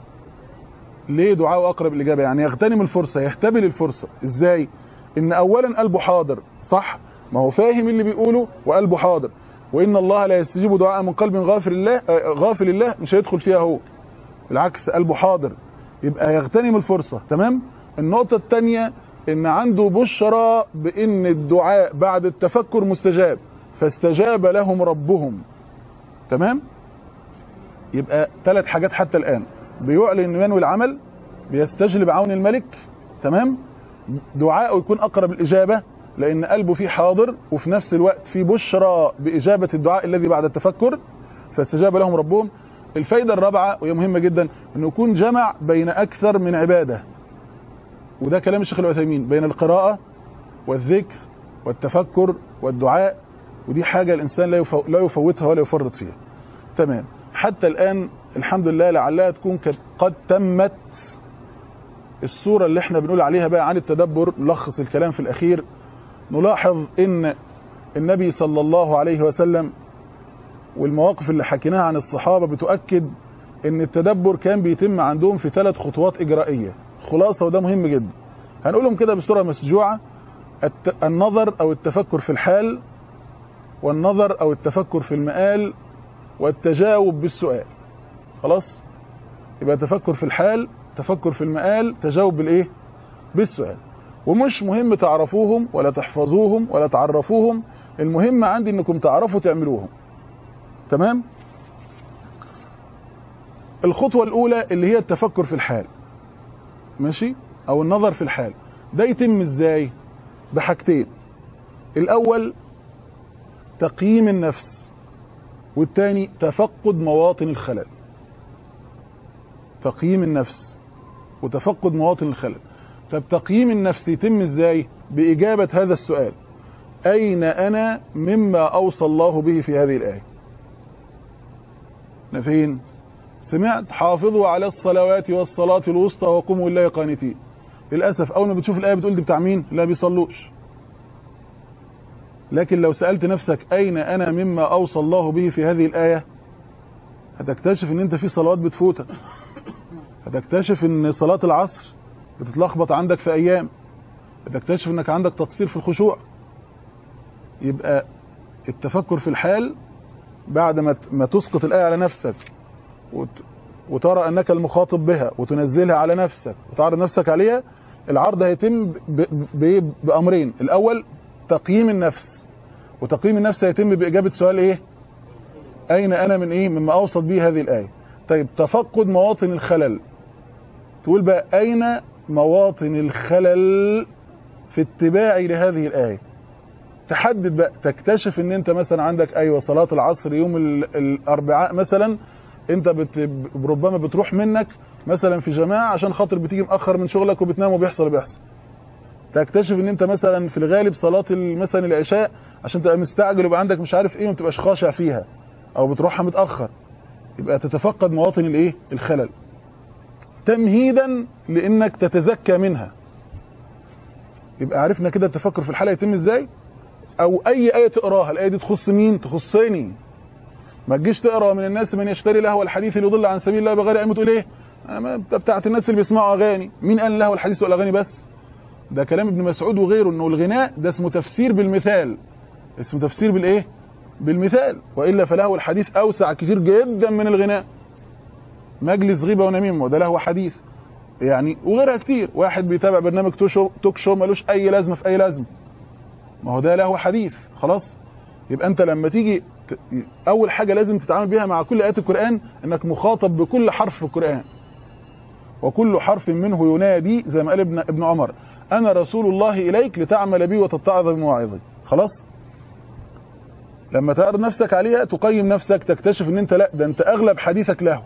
ليه دعاءه اقرب للاجابة؟ يعني يغتنم الفرصة، يحتبل الفرصة. ازاي؟ ان اولا قلبه حاضر، صح؟ ما هو فاهم اللي بيقوله وقلبه حاضر. وان الله لا يستجيب دعاء من قلب غافل الله، مش هيدخل فيها هو، بالعكس قلبه حاضر، يبقى يغتنم الفرصة. تمام. النقطة الثانية ان عنده بشرى بان الدعاء بعد التفكر مستجاب، فاستجاب لهم ربهم. تمام. يبقى 3 حاجات حتى الآن: بيعلن انه ينوي العمل، بيستجلب عون الملك، تمام، دعاءه يكون اقرب الاجابة لان قلبه فيه حاضر، وفي نفس الوقت فيه بشرى باجابة الدعاء الذي بعد التفكر فاستجاب لهم ربهم. الفايدة الرابعة وهي مهمة جدا، انه يكون جمع بين اكثر من عبادة، وده كلام الشيخ العثيمين، بين القراءة والذكر والتفكر والدعاء، ودي حاجة الانسان لا يفوتها ولا يفرط فيها. تمام. حتى الآن الحمد لله لعلها تكون قد تمت الصورة اللي احنا بنقول عليها بقى عن التدبر. نلخص الكلام في الأخير، نلاحظ ان النبي صلى الله عليه وسلم والمواقف اللي حكيناها عن الصحابة بتؤكد ان التدبر كان بيتم عندهم في 3 خطوات إجرائية. خلاصة، وده مهم جدا، هنقولهم كده بصورة مسجوعة: النظر أو التفكر في الحال، والنظر أو التفكر في المآل، والتجاوب بالسؤال. خلاص؟ يبقى تفكر في الحال، تفكر في المآل، تجاوب بالايه؟ بالسؤال. ومش مهم تعرفوهم ولا تحفظوهم ولا تعرفوهم، المهم عندي انكم تعرفوا تعملوهم. تمام؟ الخطوة الاولى اللي هي التفكر في الحال، ماشي؟ او النظر في الحال. ده يتم ازاي؟ بحاجتين: الاول تقييم النفس، والتاني تفقد مواطن الخلل. تقييم النفس وتفقد مواطن الخلل. طب تقييم النفس يتم ازاي؟ بإجابة هذا السؤال: أين أنا مما أوصى الله به في هذه الآية؟ فين؟ سمعت حافظوا على الصلوات والصلاة الوسطى وقوموا لله قانتين. للأسف أول ما بتشوف الآية بتقول دي بتاع مين؟ لا بيصلوش. لكن لو سألت نفسك أين أنا مما أوصى الله به في هذه الآية، هتكتشف ان انت في صلوات بتفوتك، هتكتشف ان صلاة العصر بتتلخبط عندك في ايام، هتكتشف انك عندك تقصير في الخشوع. يبقى التفكر في الحال بعد ما تسقط الآية على نفسك وترى انك المخاطب بها وتنزلها على نفسك وتعرض نفسك عليها، العرض هيتم بأمرين: الأول تقييم النفس، وتقييم النفس هيتم بإجابة سؤال ايه؟ أين أنا من إيه؟ مما أوصت به هذه الآية. طيب تفقد مواطن الخلل، تقول بقى أين مواطن الخلل في اتباعي لهذه الآية. تحدد بقى، تكتشف ان انت مثلا عندك ايوه صلاة العصر يوم الاربعاء مثلا انت ربما بتروح منك مثلا في جماعة عشان خاطر بتيجي مأخر من شغلك وبتنام وبيحصل. تكتشف ان انت مثلا في الغالب صلاة مثلا العشاء عشان تبقى مستعجل ويبقى عندك مش عارف ايه وما تبقاش خاشع فيها او بتروحها متأخر. يبقى تتفقد مواطن الايه؟ الخلل، تمهيدا لانك تتزكى منها. يبقى عرفنا كده التفكر في الحالة يتم ازاي. او اي آية تقراها، الآية دي تخص مين؟ تخصني. ما تجيش تقرا من الناس من يشتري لهو الحديث ليضل عن سبيل الله بغير علم، تقول ايه؟ بتاعت الناس اللي بيسمعوا اغاني. مين قال لهو الحديث والاغاني بس؟ ده كلام ابن مسعود وغيره، انه الغناء ده اسمه تفسير بالمثال، اسمه تفسير بالايه؟ بالمثال. والا فلهو الحديث اوسع كتير جدا من الغناء. مجلس غيبه ونميمه وده لهو حديث يعني، وغيرها كتير. واحد بيتابع برنامج توك شو ملوش اي لازمه في اي لازمه، ما هو ده لهو حديث. خلاص. يبقى انت لما تيجي اول حاجه لازم تتعامل بيها مع كل ايات القران انك مخاطب بكل حرف في القران، وكل حرف منه ينادي زي ما قال ابن عمر: انا رسول الله اليك لتعمل بي وتتعظ بمواعظي. خلاص. لما تعرض نفسك عليها تقيم نفسك، تكتشف ان انت لا، ده انت اغلب حديثك له،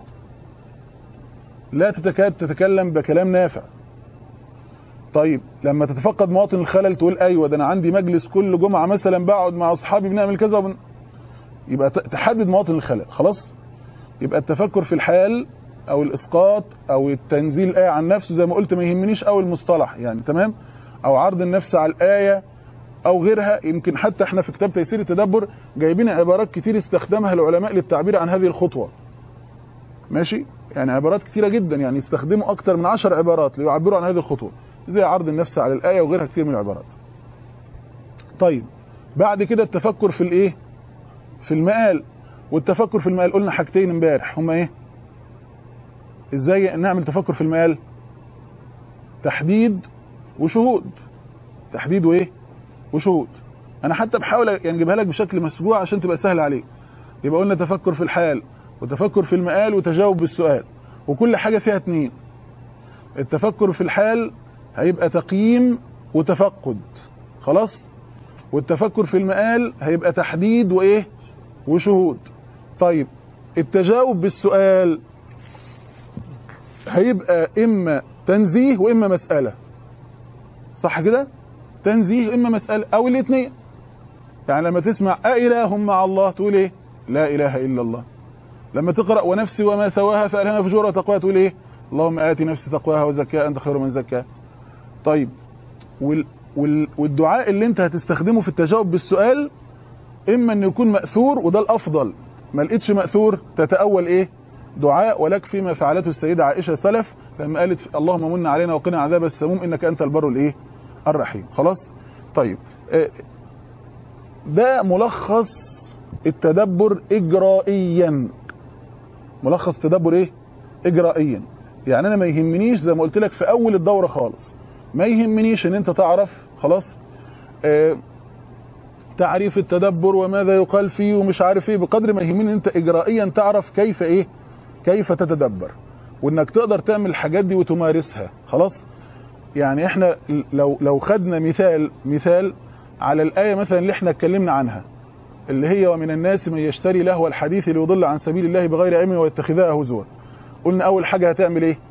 لا تكاد تتكلم بكلام نافع. طيب لما تتفقد مواطن الخلل تقول ايوه ده انا عندي مجلس كل جمعه مثلا بقعد مع اصحابي بنعمل كذا يبقى تحدد مواطن الخلل. خلاص. يبقى التفكر في الحال او الاسقاط او التنزيل الايه عن نفسه زي ما قلت ما يهمنيش قوي المصطلح يعني، تمام، او عرض النفس على الايه او غيرها. يمكن حتى احنا في كتاب تيسير التدبر جايبين عبارات كتير استخدمها العلماء للتعبير عن هذه الخطوه، ماشي، يعني عبارات كتيره جدا، يعني يستخدموا اكتر من 10 عبارات ليعبروا عن هذه الخطوه، زي عرض النفس على الايه وغيرها كتير من العبارات. طيب بعد كده التفكر في الايه، في المآل. والتفكر في المآل قلنا حاجتين امبارح، هما ايه؟ ازاي نعمل تفكر في المآل؟ تحديد وشهود. تحديد وايه؟ وشهود. انا حتى بحاول يعني اجيبها لك بشكل مسجوع عشان تبقى سهل عليك. يبقى قلنا تفكر في الحال وتفكر في المآل وتجاوب بالسؤال، وكل حاجه فيها 2. التفكر في الحال هيبقى تقييم وتفقد، خلاص، والتفكر في المآل هيبقى تحديد وايه؟ وشهود. طيب التجاوب بالسؤال هيبقى اما تنزيه واما مسألة، صح كده؟ تنزيه اما مسألة او الاثنين. يعني لما تسمع أإله مع الله تقول ايه؟ لا اله الا الله. لما تقرأ ونفسي وما سواها فألهمها فجورها وتقواها تقول ايه؟ اللهم آتي نفسي تقواها وزكاها انت خير من زكاها. طيب والدعاء اللي انت هتستخدمه في التجاوب بالسؤال اما ان يكون مأثور، وده الافضل. ما لقيتش مأثور تتأول ايه؟ دعاء ولك فيما فعلته السيدة عائشة سلف لما قالت اللهم من علينا وقنا عذاب السموم انك انت البر الايه؟ الرحيم. خلاص. طيب ده ملخص التدبر اجرائيا. ملخص التدبر ايه؟ اجرائيا. يعني انا ما يهمنيش زي ما قلت لك في اول الدورة خالص، ما يهمنيش ان انت تعرف خلاص تعريف التدبر وماذا يقال فيه ومش عارف ايه، بقدر ما يهمني ان انت اجرائيا تعرف كيف ايه؟ كيف تتدبر، وانك تقدر تعمل الحاجات دي وتمارسها. خلاص. يعني احنا لو خدنا مثال على الآية مثلا اللي احنا اتكلمنا عنها، اللي هي ومن الناس من يشتري لهو الحديث ليضل عن سبيل الله بغير علم ويتخذها هزوا. قلنا اول حاجة هتعمل ايه؟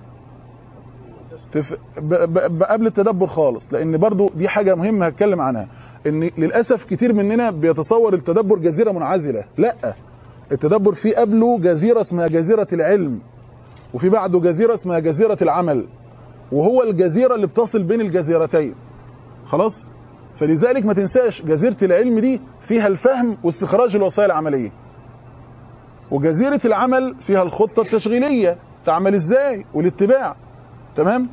قبل التدبر خالص، لان برضو دي حاجة مهمة هتكلم عنها، ان للأسف كتير مننا بيتصور التدبر جزيرة منعزلة. لا، التدبر فيه قبله جزيرة اسمها جزيرة العلم، وفي بعده جزيرة اسمها جزيرة العمل، وهو الجزيرة اللي بتصل بين الجزيرتين. خلاص. فلذلك ما تنساش جزيرة العلم دي فيها الفهم واستخراج الوصايا العملية، وجزيرة العمل فيها الخطة التشغيلية تعمل ازاي والاتباع. تمام.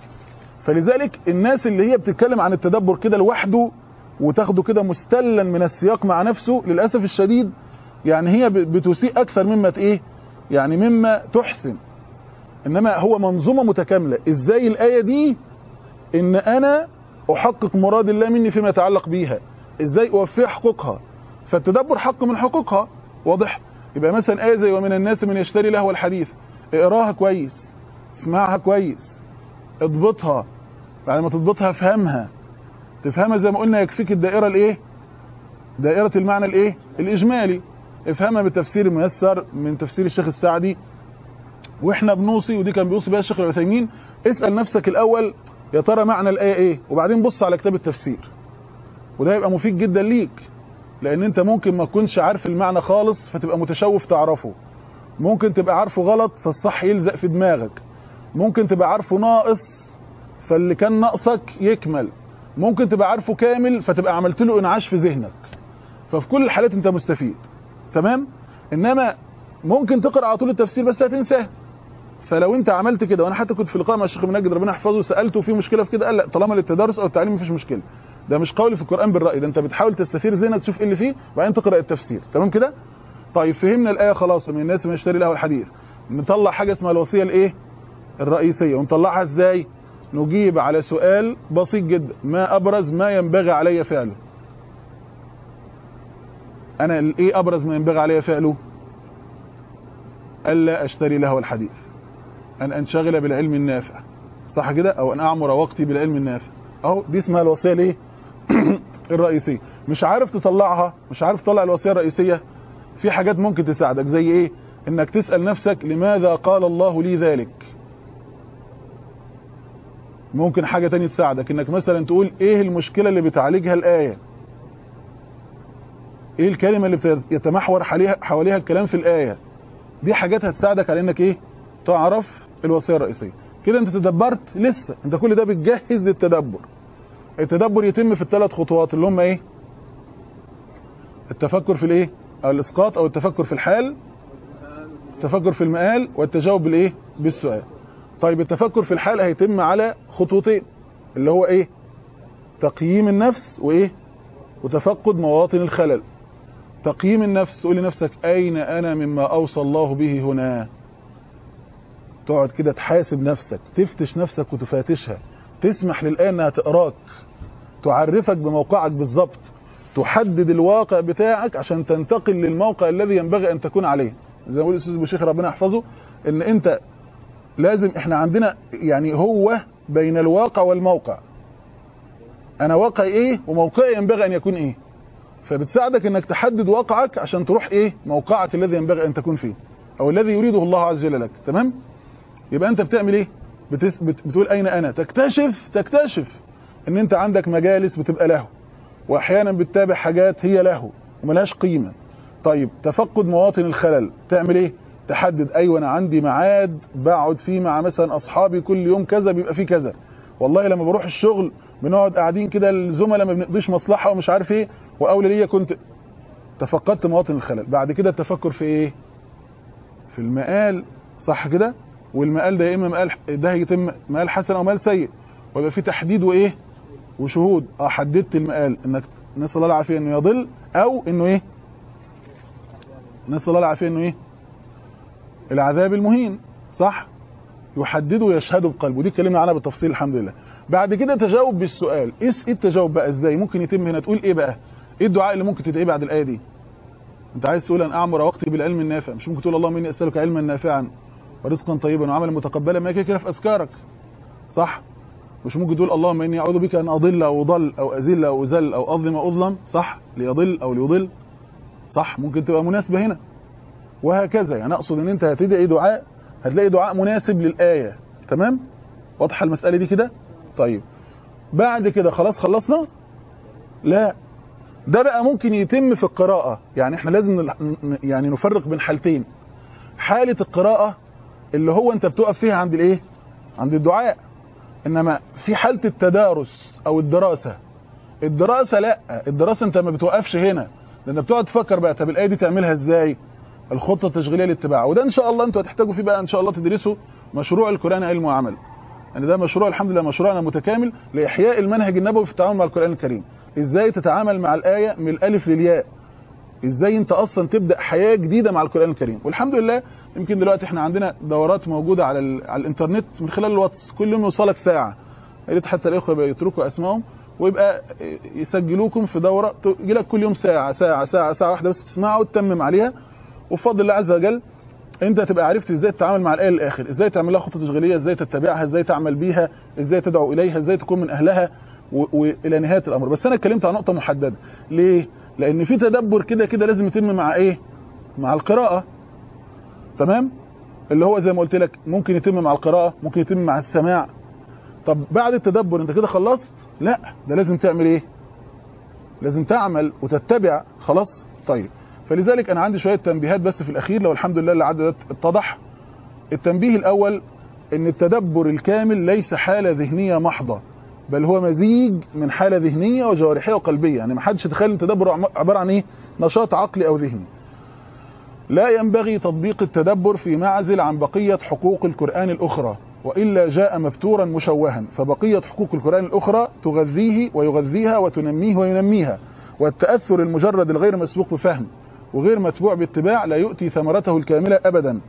فلذلك الناس اللي هي بتتكلم عن التدبر كده لوحده وتاخده كده مستلا من السياق مع نفسه، للأسف الشديد يعني هي بتسيء أكثر مما ايه؟ يعني مما تحسن. إنما هو منظومة متكاملة. ازاي الآية دي إن أنا أحقق مراد الله مني فيما يتعلق بيها، ازاي أوفي حقوقها. فالتدبر حق من حقوقها. واضح؟ يبقى مثلا آية زي ومن الناس من يشتري لهو الحديث، اقراها كويس، اسمعها كويس، اضبطها. بعد ما تضبطها افهمها. تفهمها زي ما قلنا يكفيك الدائرة الايه؟ دائرة المعنى الايه؟ الإجمالي. افهمها بالتفسير الميسر من تفسير الشيخ السعدي. واحنا بنوصي، ودي كان بيوصي بها الشيخ العثيمين، اسأل نفسك الأول يا ترى معنى الآية ايه، وبعدين بص على كتاب التفسير. وده يبقى مفيد جدا ليك، لأن انت ممكن ما تكونش عارف المعنى خالص فتبقى متشوف تعرفه، ممكن تبقى عارفه غلط فالصح يلزق في دماغك، ممكن تبقى عارفه ناقص فاللي كان ناقصك يكمل، ممكن تبقى عارفه كامل فتبقى عملت له انعاش في ذهنك. ففي كل الحالات انت مستفيد. تمام. انما ممكن تقرا على طول التفسير بس هتنساه. فلو انت عملت كده، وانا حتى كنت في لقاء مع الشيخ منجد ربنا يحفظه سالته في مشكله في كده، قال لا طالما للتدارس او التعليم مفيش مشكله. ده مش قولي في القران بالراي، ده انت بتحاول تستثير ذهنك تشوف ايه اللي فيه وبعدين تقرا التفسير. تمام كده؟ طيب فهمنا الايه خلاص، من الناس من يشتري له الحديث. نطلع حاجه اسمها الوصيه الايه؟ الرئيسيه. ونطلعها ازاي؟ نجيب على سؤال بسيط جدا، ما ابرز ما ينبغي علي فعله؟ انا ايه ابرز ما ينبغي علي فعله؟ الا اشتري له الحديث، ان انشغل بالعلم النافع، صح كده؟ او ان اعمر وقتي بالعلم النافع. اهو دي اسمها الوصيه الايه؟ الرئيسيه. مش عارف تطلعها، مش عارف تطلع الوصية الرئيسية، في حاجات ممكن تساعدك زي ايه؟ انك تسأل نفسك لماذا قال الله لي ذلك. ممكن حاجة تانية تساعدك انك مثلا تقول ايه المشكلة اللي بتعالجها الآية، ايه الكلمة اللي يتمحور حواليها الكلام في الآية. دي حاجات هتساعدك على انك ايه؟ تعرف الوصية الرئيسية. كده انت تدبرت؟ لسه، انت كل ده بتجهز للتدبر. التدبر يتم في الثلاث خطوات اللي هم ايه؟ التفكر في الايه؟ او الاسقاط، او التفكر في الحال، التفكر في المآل، والتجاوب بالايه؟ بالسؤال. طيب التفكر في الحال هيتم على خطوتين، اللي هو ايه؟ تقييم النفس وايه؟ وتفقد مواطن الخلل. تقييم النفس، تقول لنفسك اين انا مما اوصى الله به هنا. تقعد كده تحاسب نفسك، تفتش نفسك وتفاتشها، تسمح للآية انها تقراك، تعرفك بموقعك بالظبط، تحدد الواقع بتاعك عشان تنتقل للموقع الذي ينبغي ان تكون عليه. زي ما بيقول الاستاذ ابو شيخ ربنا يحفظه، ان انت لازم، احنا عندنا يعني هو بين الواقع والموقع. انا واقعي ايه وموقعي ينبغي ان يكون ايه، فبتساعدك انك تحدد واقعك عشان تروح ايه؟ موقعك الذي ينبغي ان تكون فيه، او الذي يريده الله عز وجل لك. تمام؟ يبقى انت بتعمل ايه؟ بتقول اين انا، تكتشف ان انت عندك مجالس بتبقى له، واحيانا بتتابع حاجات هي له وملهاش قيمه. طيب تفقد مواطن الخلل، تعمل ايه؟ تحدد، ايوه انا عندي ميعاد بقعد فيه مع مثلا اصحابي كل يوم كذا، بيبقى فيه كذا. والله لما بروح الشغل بنقعد قاعدين كده الزملاء ما بنقضيش مصلحه ومش عارف ايه، واولى ليا كنت تفقدت مواطن الخلل. بعد كده التفكر في ايه؟ في المآل، صح كده؟ والمآل ده يا اما مآل ده هيتم مآل حسن او مآل سيء، ويبقى في تحديد وايه؟ وشهود. حددت المآل، انك نسال الله العافيه انه يضل، او انه ايه؟ نسال الله العافيه انه ايه؟ العذاب المهين، صح؟ يحدده ويشهده بقلبه. دي اتكلمنا عنها بالتفصيل الحمد لله. بعد كده تجاوب بالسؤال. ايه التجاوب بقى؟ ازاي ممكن يتم هنا؟ تقول ايه بقى؟ ايه الدعاء اللي ممكن تدعيه بعد الايه دي؟ انت عايز تقول ان اعمر وقتي بالعلم النافع، مش ممكن تقول اللهم اني اسالك علما نافعا ورزقا طيبا وعملا متقبلا، ما كده في اذكارك، صح؟ مش ممكن تقول اللهم اني اعوذ بك ان اضل او اضل او ازل او ازل او اظلم او اظلم، صح؟ ليضل او ليضل، صح؟ ممكن تبقى مناسبه هنا، وهكذا. يعني اقصد ان انت هتدعي دعاء هتلاقي دعاء مناسب للايه. تمام؟ واضحه المساله دي كده؟ طيب بعد كده خلاص خلصنا؟ لا، ده بقى ممكن يتم في القراءه. يعني احنا لازم يعني نفرق بين حالتين. حاله القراءه اللي هو انت بتقف فيها عند الايه؟ عند الدعاء. انما في حاله التدارس او الدراسه لا، الدراسه انت ما بتوقفش هنا، لان بتقعد تفكر بقى طب الايه دي تعملها ازاي؟ الخطه التشغيليه للاتباع. وده ان شاء الله انتوا هتحتاجوا فيه بقى ان شاء الله تدرسوا مشروع القرآن علم وعمل. يعني ده مشروع الحمد لله مشروعنا متكامل لاحياء المنهج النبوي في التعامل مع القرآن الكريم. ازاي تتعامل مع الايه من الالف للياء، ازاي انت اصلا تبدا حياه جديده مع القرآن الكريم. والحمد لله يمكن دلوقتي احنا عندنا دورات موجوده على الانترنت من خلال الواتس، كل يوم يوصلك ساعه. يا ريت حتى الاخوه يتركوا اسمائهم ويبقى يسجلوكم في دوره تجي لك كل يوم ساعه واحده بس تسمعها وتتمم عليها. وبفضل الله عز وجل انت هتبقى عرفت ازاي تتعامل مع الايه للاخر، ازاي تعمل لها خطه تشغيليه، ازاي تتبعها، ازاي تعمل بيها، ازاي تدعو اليها، ازاي تكون من اهلها والى نهايه الامر. بس انا اتكلمت عن نقطه محدده. ليه؟ لان في تدبر كده لازم يتم مع ايه؟ مع القراءه. تمام؟ اللي هو زي ما قلت لك ممكن يتم مع القراءه، ممكن يتم مع السماع. طب بعد التدبر انت كده خلصت؟ لا، ده لازم تعمل ايه؟ لازم تعمل وتتبع. خلاص؟ طيب فلذلك انا عندي شويه تنبيهات بس في الاخير، لو الحمد لله اللي عدد اتضح. التنبيه الاول ان التدبر الكامل ليس حاله ذهنيه محضه، بل هو مزيج من حاله ذهنيه وجوارحيه وقلبيه. يعني ما حدش يتخيل التدبر عباره عن ايه؟ نشاط عقلي او ذهني. لا ينبغي تطبيق التدبر في معزل عن بقيه حقوق القرآن الاخرى، والا جاء مفتورا مشوها. فبقيه حقوق القرآن الاخرى تغذيه ويغذيها وتنميه وينميها. والتأثر المجرد الغير مسبوق بفهم وغير متبوع باتباع لا يؤتي ثمرته الكاملة أبدا.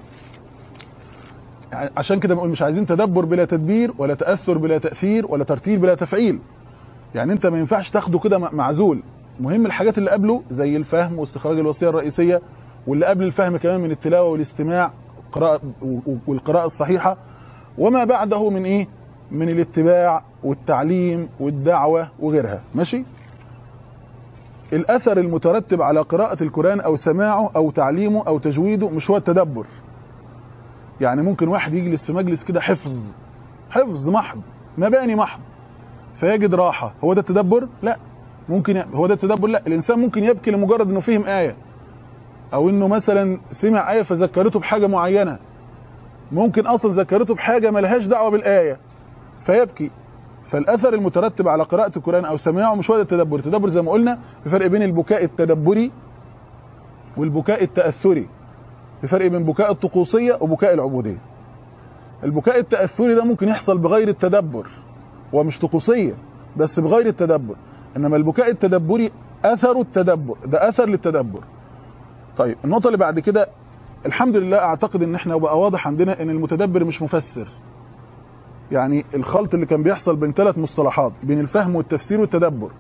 يعني عشان كده بنقول مش عايزين تدبر بلا تدبير، ولا تأثر بلا تأثير، ولا ترتيل بلا تفعيل. يعني انت ما ينفعش تاخده كده معزول. مهم الحاجات اللي قبله زي الفهم واستخراج الوصية الرئيسية، واللي قبل الفهم كمان من التلاوة والاستماع والقراءة الصحيحة، وما بعده من ايه؟ من الاتباع والتعليم والدعوة وغيرها. ماشي؟ الأثر المترتب على قراءة القرآن أو سماعه أو تعليمه أو تجويده مش هو التدبر. يعني ممكن واحد يجلس في مجلس كده حفظ محض، مباني محض، فيجد راحة، هو ده التدبر؟ لا. ممكن هو ده التدبر؟ لا. الإنسان ممكن يبكي لمجرد إنه فهم آية، أو إنه مثلا سمع آية فذكرته بحاجة معينة، ممكن أصلا ذكرته بحاجة ملهاش دعوة بالآية فيبكي. فالأثر المترتب على قراءة القرآن أو سماعه مش هو ده التدبر. التدبر زي ما قلنا في فرق بين البكاء التدبري والبكاء التأثري، في فرق بين بكاء الطقوسية وبكاء العبودية. البكاء التأثري ده ممكن يحصل بغير التدبر، ومش طقوسية بس بغير التدبر، إنما البكاء التدبري أثر التدبر، ده أثر للتدبر. طيب النقطة اللي بعد كده، الحمد لله أعتقد إن إحنا بقى واضح عندنا إن المتدبر مش مفسر. يعني الخلط اللي كان بيحصل بين 3 مصطلحات، بين الفهم والتفسير والتدبر.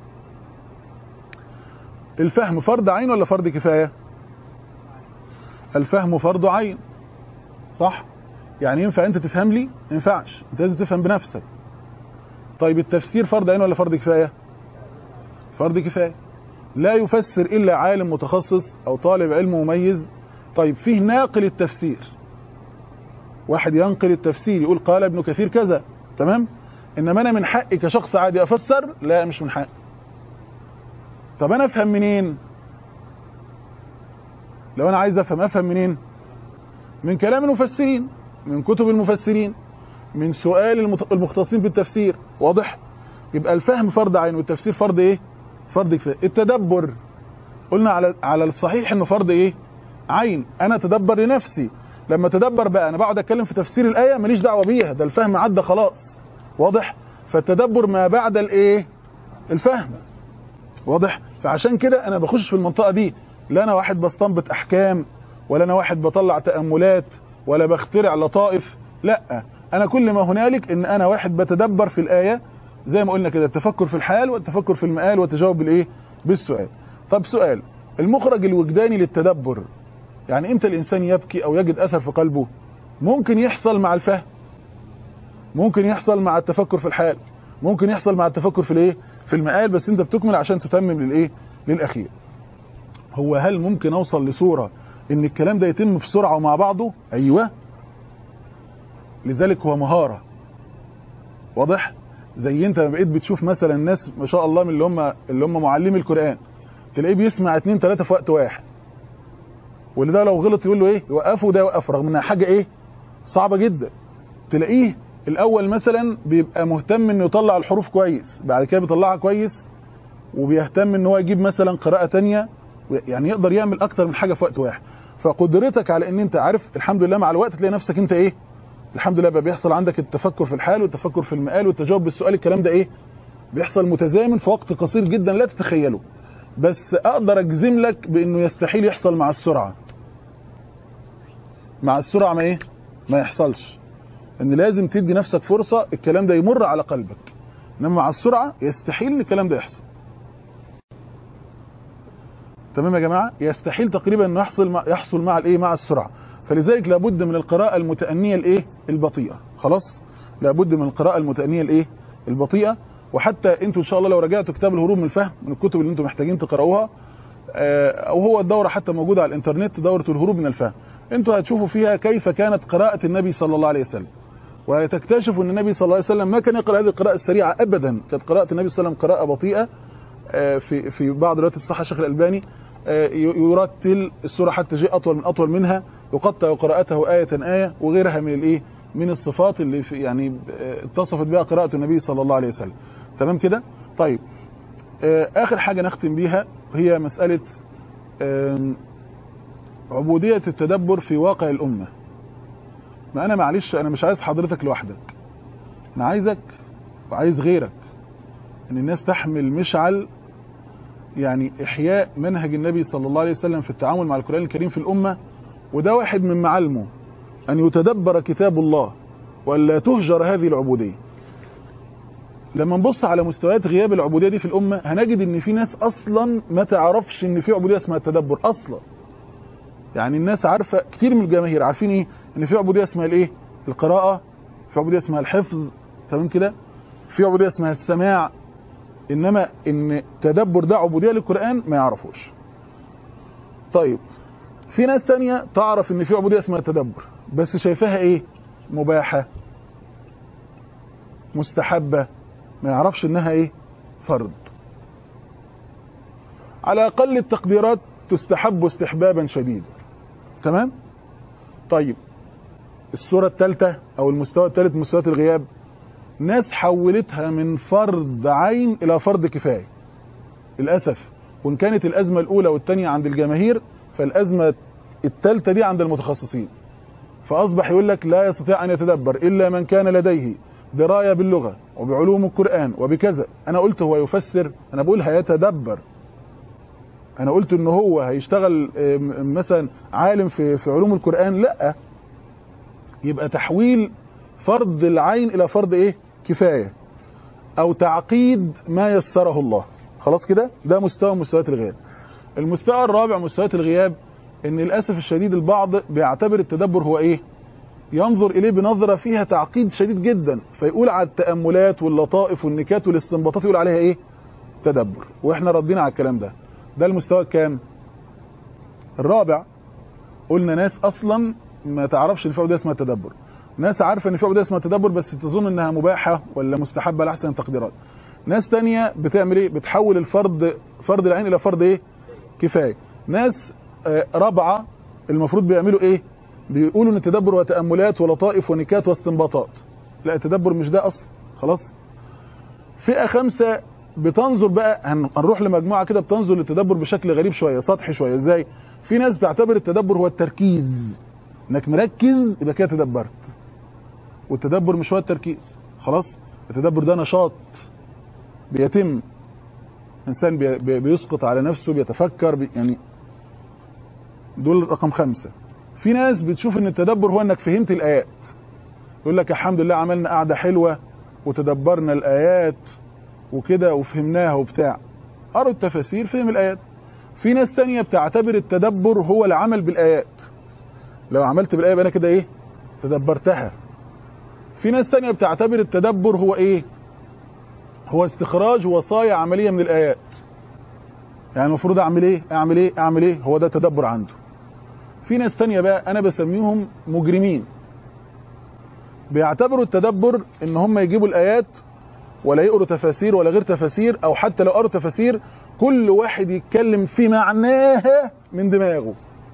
الفهم فرض عين ولا فرض كفاية؟ الفهم فرض عين، صح؟ يعني ينفع انت تفهم لي؟ ما ينفعش، انت لازم تفهم بنفسك. طيب التفسير فرض عين ولا فرض كفاية؟ فرض كفاية. لا يفسر إلا عالم متخصص أو طالب علم مميز. طيب فيه ناقل التفسير، واحد ينقل التفسير يقول قال ابن كثير كذا، تمام؟ إنما أنا من حقي كشخص عادي أفسر؟ لا، مش من حقي. طب أنا أفهم منين؟ لو أنا عايز أفهم منين؟ من كلام المفسرين، من كتب المفسرين، من سؤال المختصين بالتفسير. واضح؟ يبقى الفهم فرض عين والتفسير فرض ايه؟ فرض كفايه. التدبر قلنا على الصحيح انه فرض ايه؟ عين. انا اتدبر لنفسي، لما اتدبر بقى انا بقعد اتكلم في تفسير الايه ماليش دعوه بيها، ده الفهم عدى خلاص. واضح؟ فالتدبر ما بعد الايه؟ الفهم. واضح؟ فعشان كده انا بخش في المنطقه دي، لا انا واحد بستنبط احكام، ولا انا واحد بطلع تاملات، ولا بخترع لطائف. لا، انا كل ما هنالك ان انا واحد بتدبر في الايه، زي ما قلنا كده، التفكر في الحال والتفكر في المآل والتجاوب بالايه؟ بالسؤال. طب سؤال، المخرج الوجداني للتدبر، يعني امتى الانسان يبكي او يجد اثر في قلبه؟ ممكن يحصل مع الفهم، ممكن يحصل مع التفكر في الحال، ممكن يحصل مع التفكر في الايه؟ في المآل. بس انت بتكمل عشان تتمم للايه؟ للاخير. هو هل ممكن اوصل لصورة ان الكلام ده يتم بسرعة ومع بعضه؟ ايوه، لذلك هو مهارة. واضح؟ زي انت بقيت بتشوف مثلا ناس ما شاء الله من اللي هم معلمي القرآن، تلاقيه بيسمع 2 3 في وقت واحد، وده لو غلط يقول له ايه؟ يوقفه، وده يوقفه، رغم انها حاجة ايه؟ صعبة جدا. تلاقيه الاول مثلا بيبقى مهتم انه يطلع الحروف كويس، بعد كده بيطلعها كويس، وبيهتم ان هو يجيب مثلا قراءة تانية، يعني يقدر يعمل اكتر من حاجة في وقت واحد. فقدرتك على ان انت عارف، الحمد لله مع الوقت تلاقي نفسك انت ايه؟ الحمد لله بقى بيحصل عندك التفكر في الحال والتفكر في المآل والتجاوب بالسؤال. الكلام ده ايه؟ بيحصل متزامن في وقت قصير جدا لا تتخيله. بس اقدر اجزم لك بانه يستحيل يحصل مع السرعة. مع السرعة ما ايه؟ ما يحصلش. ان لازم تدي نفسك فرصة الكلام ده يمر على قلبك، انما مع السرعة يستحيل ان الكلام ده يحصل. تمام يا جماعة؟ يستحيل تقريبا انه يحصل مع الايه؟ مع السرعة. فلذلك لابد من القراءة المتأنية الايه؟ البطيئة. خلاص؟ لابد من القراءة المتأنية الايه؟ البطيئة. وحتى انتوا ان شاء الله لو رجعتوا كتاب الهروب من الفهم، من الكتب اللي انتوا محتاجين تقرأوها، او هو الدورة حتى موجودة على الانترنت، دورة الهروب من الفهم، انتوا هتشوفوا فيها كيف كانت قراءة النبي صلى الله عليه وسلم، وتكتشفوا ان النبي صلى الله عليه وسلم ما كان يقرأ هذه القراءة السريعة ابدا. كانت قراءة النبي صلى الله عليه وسلم قراءة بطيئة. في بعض روايات الصحة الشيخ الألباني يرتل السورة حتى جاء أطول منها، يقطع قراءته آية آية، وغيرها من الايه؟ من الصفات اللي يعني اتصفت بها قراءة النبي صلى الله عليه وسلم. تمام كده؟ طيب آخر حاجة نختم بيها هي مسألة عبودية التدبر في واقع الأمة. ما أنا معلش، أنا مش عايز حضرتك لوحدك، أنا عايزك وعايز غيرك، أن الناس تحمل مشعل يعني إحياء منهج النبي صلى الله عليه وسلم في التعامل مع القرآن الكريم في الأمة. وده واحد من معالمه، أن يتدبر كتاب الله ولا تهجر هذه العبودية. لما نبص على مستويات غياب العبودية دي في الأمة، هنجد ان في ناس اصلا ما تعرفش ان في عبودية اسمها التدبر اصلا. يعني الناس عارفة، كتير من الجماهير عارفين ايه؟ ان في عبودية اسمها الايه؟ القراءة، في عبودية اسمها الحفظ، تمام كده؟ في عبودية اسمها السماع، انما ان تدبر ده عبوديه للقران ما يعرفوش. طيب في ناس تانية تعرف ان في عبوديه اسمها تدبر، بس شايفاها ايه؟ مباحه، مستحبه، ما يعرفش انها ايه؟ فرض. على اقل التقديرات تستحب استحبابا شديدا. تمام؟ طيب الصوره الثالثه او المستوى الثالث من مستويات الغياب، ناس حولتها من فرض عين الى فرض كفايه. للاسف، وان كانت الازمه الاولى والثانيه عند الجماهير، فالازمه الثالثه دي عند المتخصصين. فاصبح يقول لك لا يستطيع ان يتدبر الا من كان لديه درايه باللغه وبعلوم القران وبكذا. انا قلت هو يفسر؟ انا بقول هيتدبر. انا قلت ان هو هيشتغل مثلا عالم في علوم القران؟ لا. يبقى تحويل فرض العين الى فرض ايه؟ كفايه، او تعقيد ما يسره الله. خلاص كده؟ ده مستوى من مستويات الغياب. المستوى الرابع مستويات الغياب، ان للاسف الشديد البعض بيعتبر التدبر هو ايه؟ ينظر اليه بنظره فيها تعقيد شديد جدا، فيقول على التاملات واللطائف والنكات والاستنباطات يقول عليها ايه؟ تدبر. واحنا ردينا على الكلام ده. ده المستوى الكام؟ الرابع. قلنا ناس اصلا ما تعرفش ان في عبوديه اسمها تدبر، ناس عارفه ان في عبوديه اسمها تدبر بس تظن انها مباحه ولا مستحبه لاحسن التقديرات. ناس تانية بتعمل ايه؟ بتحول فرض العين الى فرض ايه؟ كفايه. ناس رابعه المفروض بيعملوا ايه؟ بيقولوا ان التدبر هو تاملات ولطائف ونكات واستنباطات. لا، التدبر مش ده اصلا. خلاص. فئه خامسه بتنظر بقى، هنروح لمجموعه كده بتنظر للتدبر بشكل غريب شويه، سطحي شويه. ازاي؟ في ناس بتعتبر التدبر هو التركيز، انك مركز يبقى كده تدبرت. والتدبر مش هو التركيز. خلاص. التدبر ده نشاط بيتم، انسان بيسقط على نفسه، بيتفكر يعني. دول رقم 5. في ناس بتشوف ان التدبر هو انك فهمت الايات، يقول لك الحمد لله عملنا قعده حلوه وتدبرنا الايات وكده وفهمناها وبتاع، قروا التفاسير، فهم الايات. في ناس تانية بتعتبر التدبر هو العمل بالايات، لو عملت بالايه يبقى انا كده ايه؟ تدبرتها. في ناس تانية بتعتبر التدبر هو ايه؟ هو استخراج وصايا عمليه من الايات، يعني المفروض اعمل ايه اعمل ايه اعمل ايه، هو ده تدبر عنده. في ناس تانية بقى انا بسميهم مجرمين، بيعتبروا التدبر ان هم يجيبوا الايات ولا يقروا تفاسير ولا غير تفاسير، او حتى لو قروا تفاسير كل واحد يتكلم في معناها من دماغه.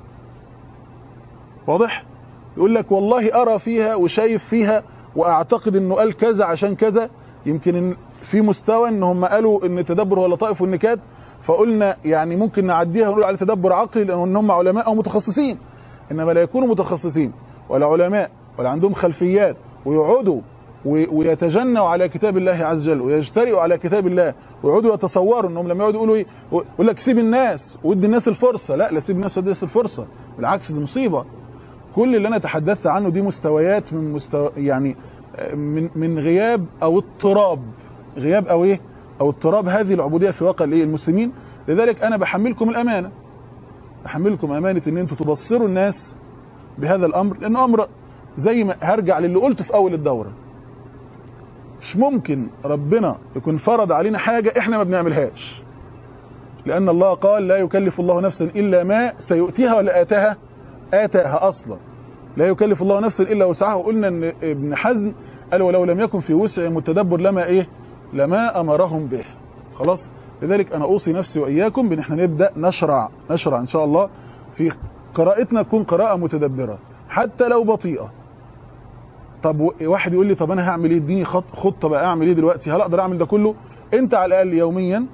واضح؟ يقول لك والله ارى فيها وشايف فيها واعتقد انه قال كذا عشان كذا. يمكن في مستوى ان هم قالوا ان التدبر هو لطائف والنكات، فقلنا يعني ممكن نعديها ونقول على تدبر عقلي لان هم علماء او متخصصين. انما لا يكونوا متخصصين ولا علماء ولا عندهم خلفيات ويقعدوا ويتجنوا على كتاب الله عز وجل ويجترئوا على كتاب الله ويقعدوا يتصوروا انهم لما يقعدوا يقولوا ايه؟ يقول لك سيب الناس وادي الناس الفرصه. لا سيب الناس وادي الناس الفرصه، بالعكس دي مصيبه. كل اللي انا تحدثت عنه دي مستويات من يعني من غياب او اضطراب، غياب او ايه؟ او اضطراب هذه العبوديه في واقع الايه؟ المسلمين. لذلك انا بحملكم الامانه، بحملكم امانه ان انتم تبصروا الناس بهذا الامر، لان امر زي ما هرجع للي قلته في اول الدوره. مش ممكن ربنا يكون فرض علينا حاجه احنا ما بنعملهاش، لان الله قال لا يكلف الله نفسا الا ما سيؤتيها ولا اتاها اصلا. لا يكلف الله نفسا الا وسعها. وقلنا ان ابن حزم قال ولو لم يكن في وسعهم التدبر لما امرهم به. خلاص. لذلك انا اوصي نفسي واياكم بان احنا نبدا نشرع ان شاء الله في قراءتنا تكون قراءه متدبره حتى لو بطيئه. طب واحد يقول لي طب انا هعمل ايه؟ اديني خطه بقى اعمل ايه دلوقتي؟ هل اقدر اعمل ده كله؟ انت على الاقل يوميا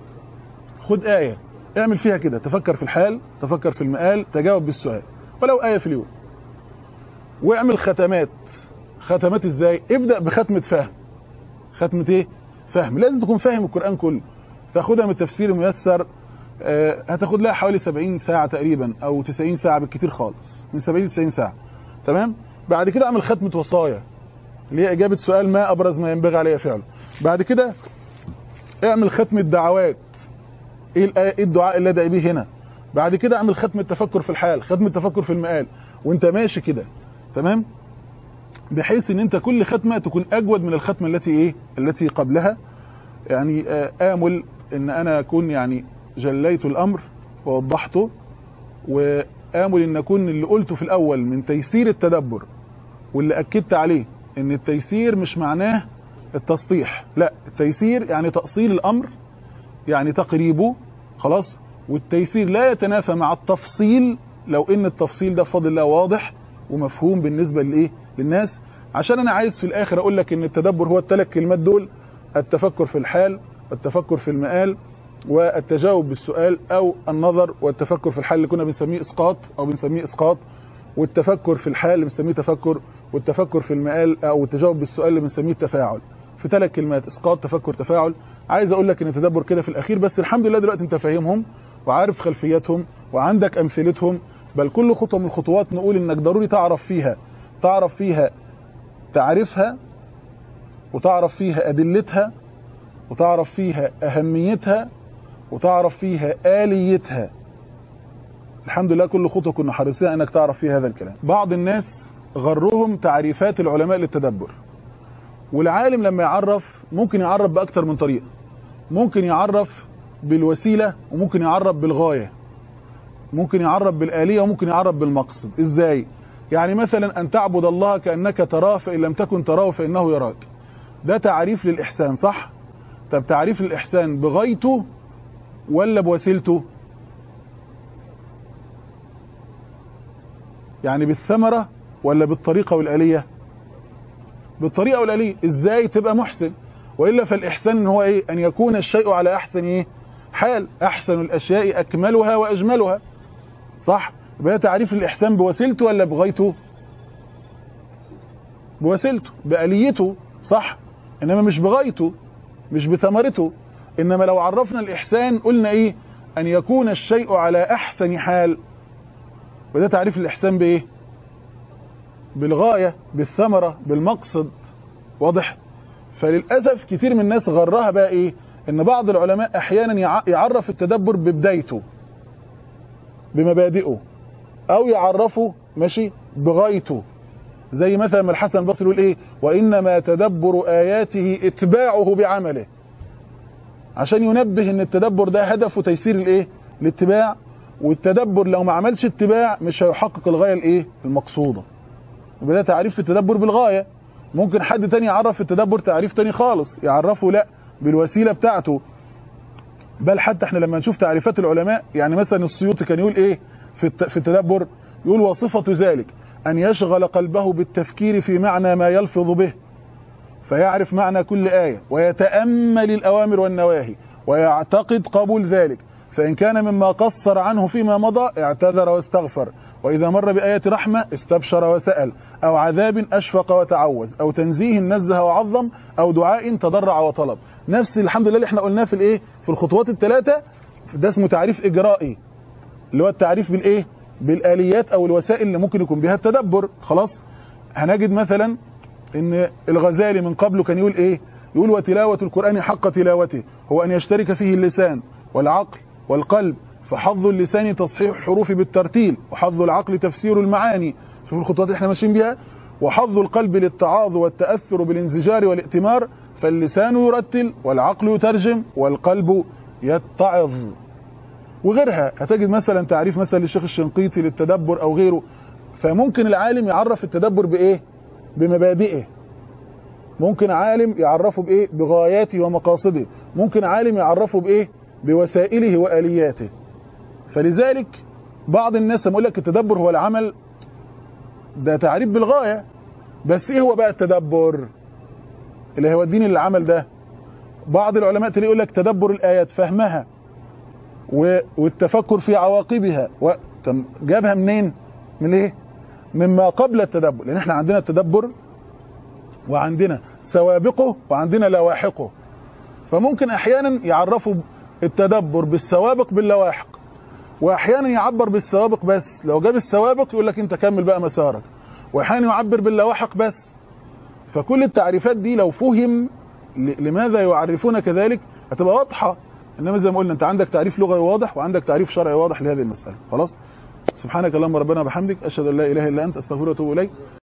خد ايه اعمل فيها كده، تفكر في الحال، تفكر في المآل، تجاوب بالسؤال، ولو ايه في اليوم. واعمل ختمات ازاي؟ ابدا بختمه فهم. ختمه ايه؟ فهم. لازم تكون فاهم القران كله. تاخدها من التفسير الميسر، هتاخد لها حوالي 70 ساعه تقريبا او 90 ساعه بالكتير خالص، من 70 ل 90 ساعه. تمام؟ بعد كده اعمل ختمه وصايا اللي هي اجابه سؤال ما ابرز ما ينبغي عليه فعله. بعد كده اعمل ختمه دعوات، ايه الدعاء اللي ادعي بيه هنا. بعد كده اعمل ختمه تفكر في الحال، ختمه تفكر في المآل، وانت ماشي كده. تمام؟ بحيث ان انت كل ختمه تكون اجود من الختمه التي قبلها. يعني آمل ان انا اكون يعني جليت الامر ووضحته، وآمل ان اكون اللي قلته في الاول من تيسير التدبر واللي اكدت عليه ان التيسير مش معناه التسطيح، لا، التيسير يعني تأصيل الامر، يعني تقريبه خلاص. والتيسير لا يتنافى مع التفصيل لو ان التفصيل ده بفضل الله واضح ومفهوم بالنسبه للناس. عشان انا عايز في الاخر اقول لك ان التدبر هو الثلاث كلمات دول: التفكر في الحال، والتفكر في المآل، والتجاوب بالسؤال او النظر. والتفكر في الحال اللي كنا بنسميه اسقاط او بنسميه اسقاط، والتفكر في الحال اللي بنسميه تفكر، والتفكر في المآل او التجاوب بالسؤال اللي بنسميه تفاعل. في ثلاث كلمات: اسقاط، تفكر، تفاعل. عايز اقول لك ان التدبر كده في الاخير، بس الحمد لله دلوقتي انت فاهمهم وعارف خلفياتهم وعندك امثلتهم. بل كل خطوه من الخطوات نقول انك ضروري تعرف فيها تعرفها، وتعرف فيها ادلتها، وتعرف فيها اهميتها، وتعرف فيها آليتها. الحمد لله كل خطوه كنا حريصين انك تعرف فيها هذا الكلام. بعض الناس غرهم تعريفات العلماء للتدبر، والعالم لما يعرف ممكن يعرف باكثر من طريقه. ممكن يعرف بالوسيله، وممكن يعرف بالغايه، ممكن يعرف بالآلية، وممكن يعرف بالمقصد. ازاي؟ يعني مثلا ان تعبد الله كأنك تراه فإن لم تكن تراه فإنه يراك. ده تعريف للإحسان، صح؟ طب تعريف للإحسان بغايته ولا بوسيلته؟ يعني بالثمرة ولا بالطريقة والآلية؟ بالطريقة والآلية. ازاي تبقى محسن؟ وإلا فالإحسان هو ايه؟ ان يكون الشيء على احسن ايه؟ حال. احسن الاشياء اكملها واجملها، صح؟ يبقى تعريف الإحسان بوسيلته ولا بغايته؟ بوسيلته، بآليته، صح؟ إنما مش بغايته، مش بثمرته. إنما لو عرفنا الإحسان قلنا إيه؟ أن يكون الشيء على أحسن حال. وده تعريف الإحسان بإيه؟ بالغاية، بالثمرة، بالمقصد. واضح؟ فللأسف كتير من الناس غرها بقى إيه؟ إن بعض العلماء أحيانا يعرف التدبر ببدايته، بمبادئه، او يعرفه ماشي بغايته. زي مثلا ما الحسن البصري يقول ايه؟ وانما تدبر اياته اتباعه بعمله، عشان ينبه ان التدبر ده هدفه تيسير الايه؟ الاتباع. والتدبر لو ما عملش اتباع مش هيحقق الغايه الايه؟ المقصوده. يبقى ده تعريف التدبر بالغايه. ممكن حد تاني يعرف التدبر تعريف تاني خالص، يعرفه لا بالوسيله بتاعته. بل حتى احنا لما نشوف تعريفات العلماء، يعني مثلا السيوطي كان يقول ايه في التدبر؟ يقول وصفة ذلك أن يشغل قلبه بالتفكير في معنى ما يلفظ به، فيعرف معنى كل آية، ويتأمل الأوامر والنواهي، ويعتقد قبول ذلك، فإن كان مما قصر عنه فيما مضى اعتذر واستغفر، وإذا مر بآية رحمة استبشر وسأل، أو عذاب أشفق وتعوذ، أو تنزيه نزه وعظم، أو دعاء تضرع وطلب. نفس الحمد لله اللي احنا قلناه في الايه؟ في الخطوات الثلاثة. ده اسمه تعريف إجرائي، اللي هو التعريف بالايه؟ بالآليات او الوسائل اللي ممكن يكون بها التدبر. خلاص. هنجد مثلا ان الغزالي من قبله كان يقول ايه؟ يقول وتلاوة القرآن حق تلاوته هو ان يشترك فيه اللسان والعقل والقلب، فحظ اللسان تصحيح الحروف بالترتيل، وحظ العقل تفسير المعاني. شوفوا الخطوات اللي احنا ماشيين بيها. وحظ القلب للتعاظ والتأثر بالانزجار والائتمار، فاللسان يرتل والعقل يترجم والقلب يتعظ. وغيرها هتجد مثلا تعريف مثلا للشيخ الشنقيطي للتدبر او غيره. فممكن العالم يعرف التدبر بايه؟ بمبادئه. ممكن عالم يعرفه بايه؟ بغاياته ومقاصده. ممكن عالم يعرفه بايه؟ بوسائله والياته. فلذلك بعض الناس لما يقول لك التدبر هو العمل، ده تعريف بالغايه. بس ايه هو بقى التدبر اللي هيوديني للعمل ده؟ بعض العلماء تلاقي يقول لك تدبر الايات، فهمها والتفكر في عواقبها. جابها منين؟ من ايه؟ مما قبل التدبر. لان احنا عندنا التدبر وعندنا سوابقه وعندنا لواحقه. فممكن احيانا يعرفوا التدبر بالسوابق باللواحق، واحيانا يعبر بالسوابق بس. لو جاب السوابق يقول لك انت كمل بقى مسارك، واحيانا يعبر باللواحق بس. فكل التعريفات دي لو فهم لماذا يعرفون كذلك هتبقى واضحه. انما زي ما قلنا انت عندك تعريف لغوي واضح وعندك تعريف شرعي واضح لهذه المساله. خلاص. سبحانك اللهم ربنا وبحمدك اشهد ان لا اله الا انت استغفرك واتوب اليك.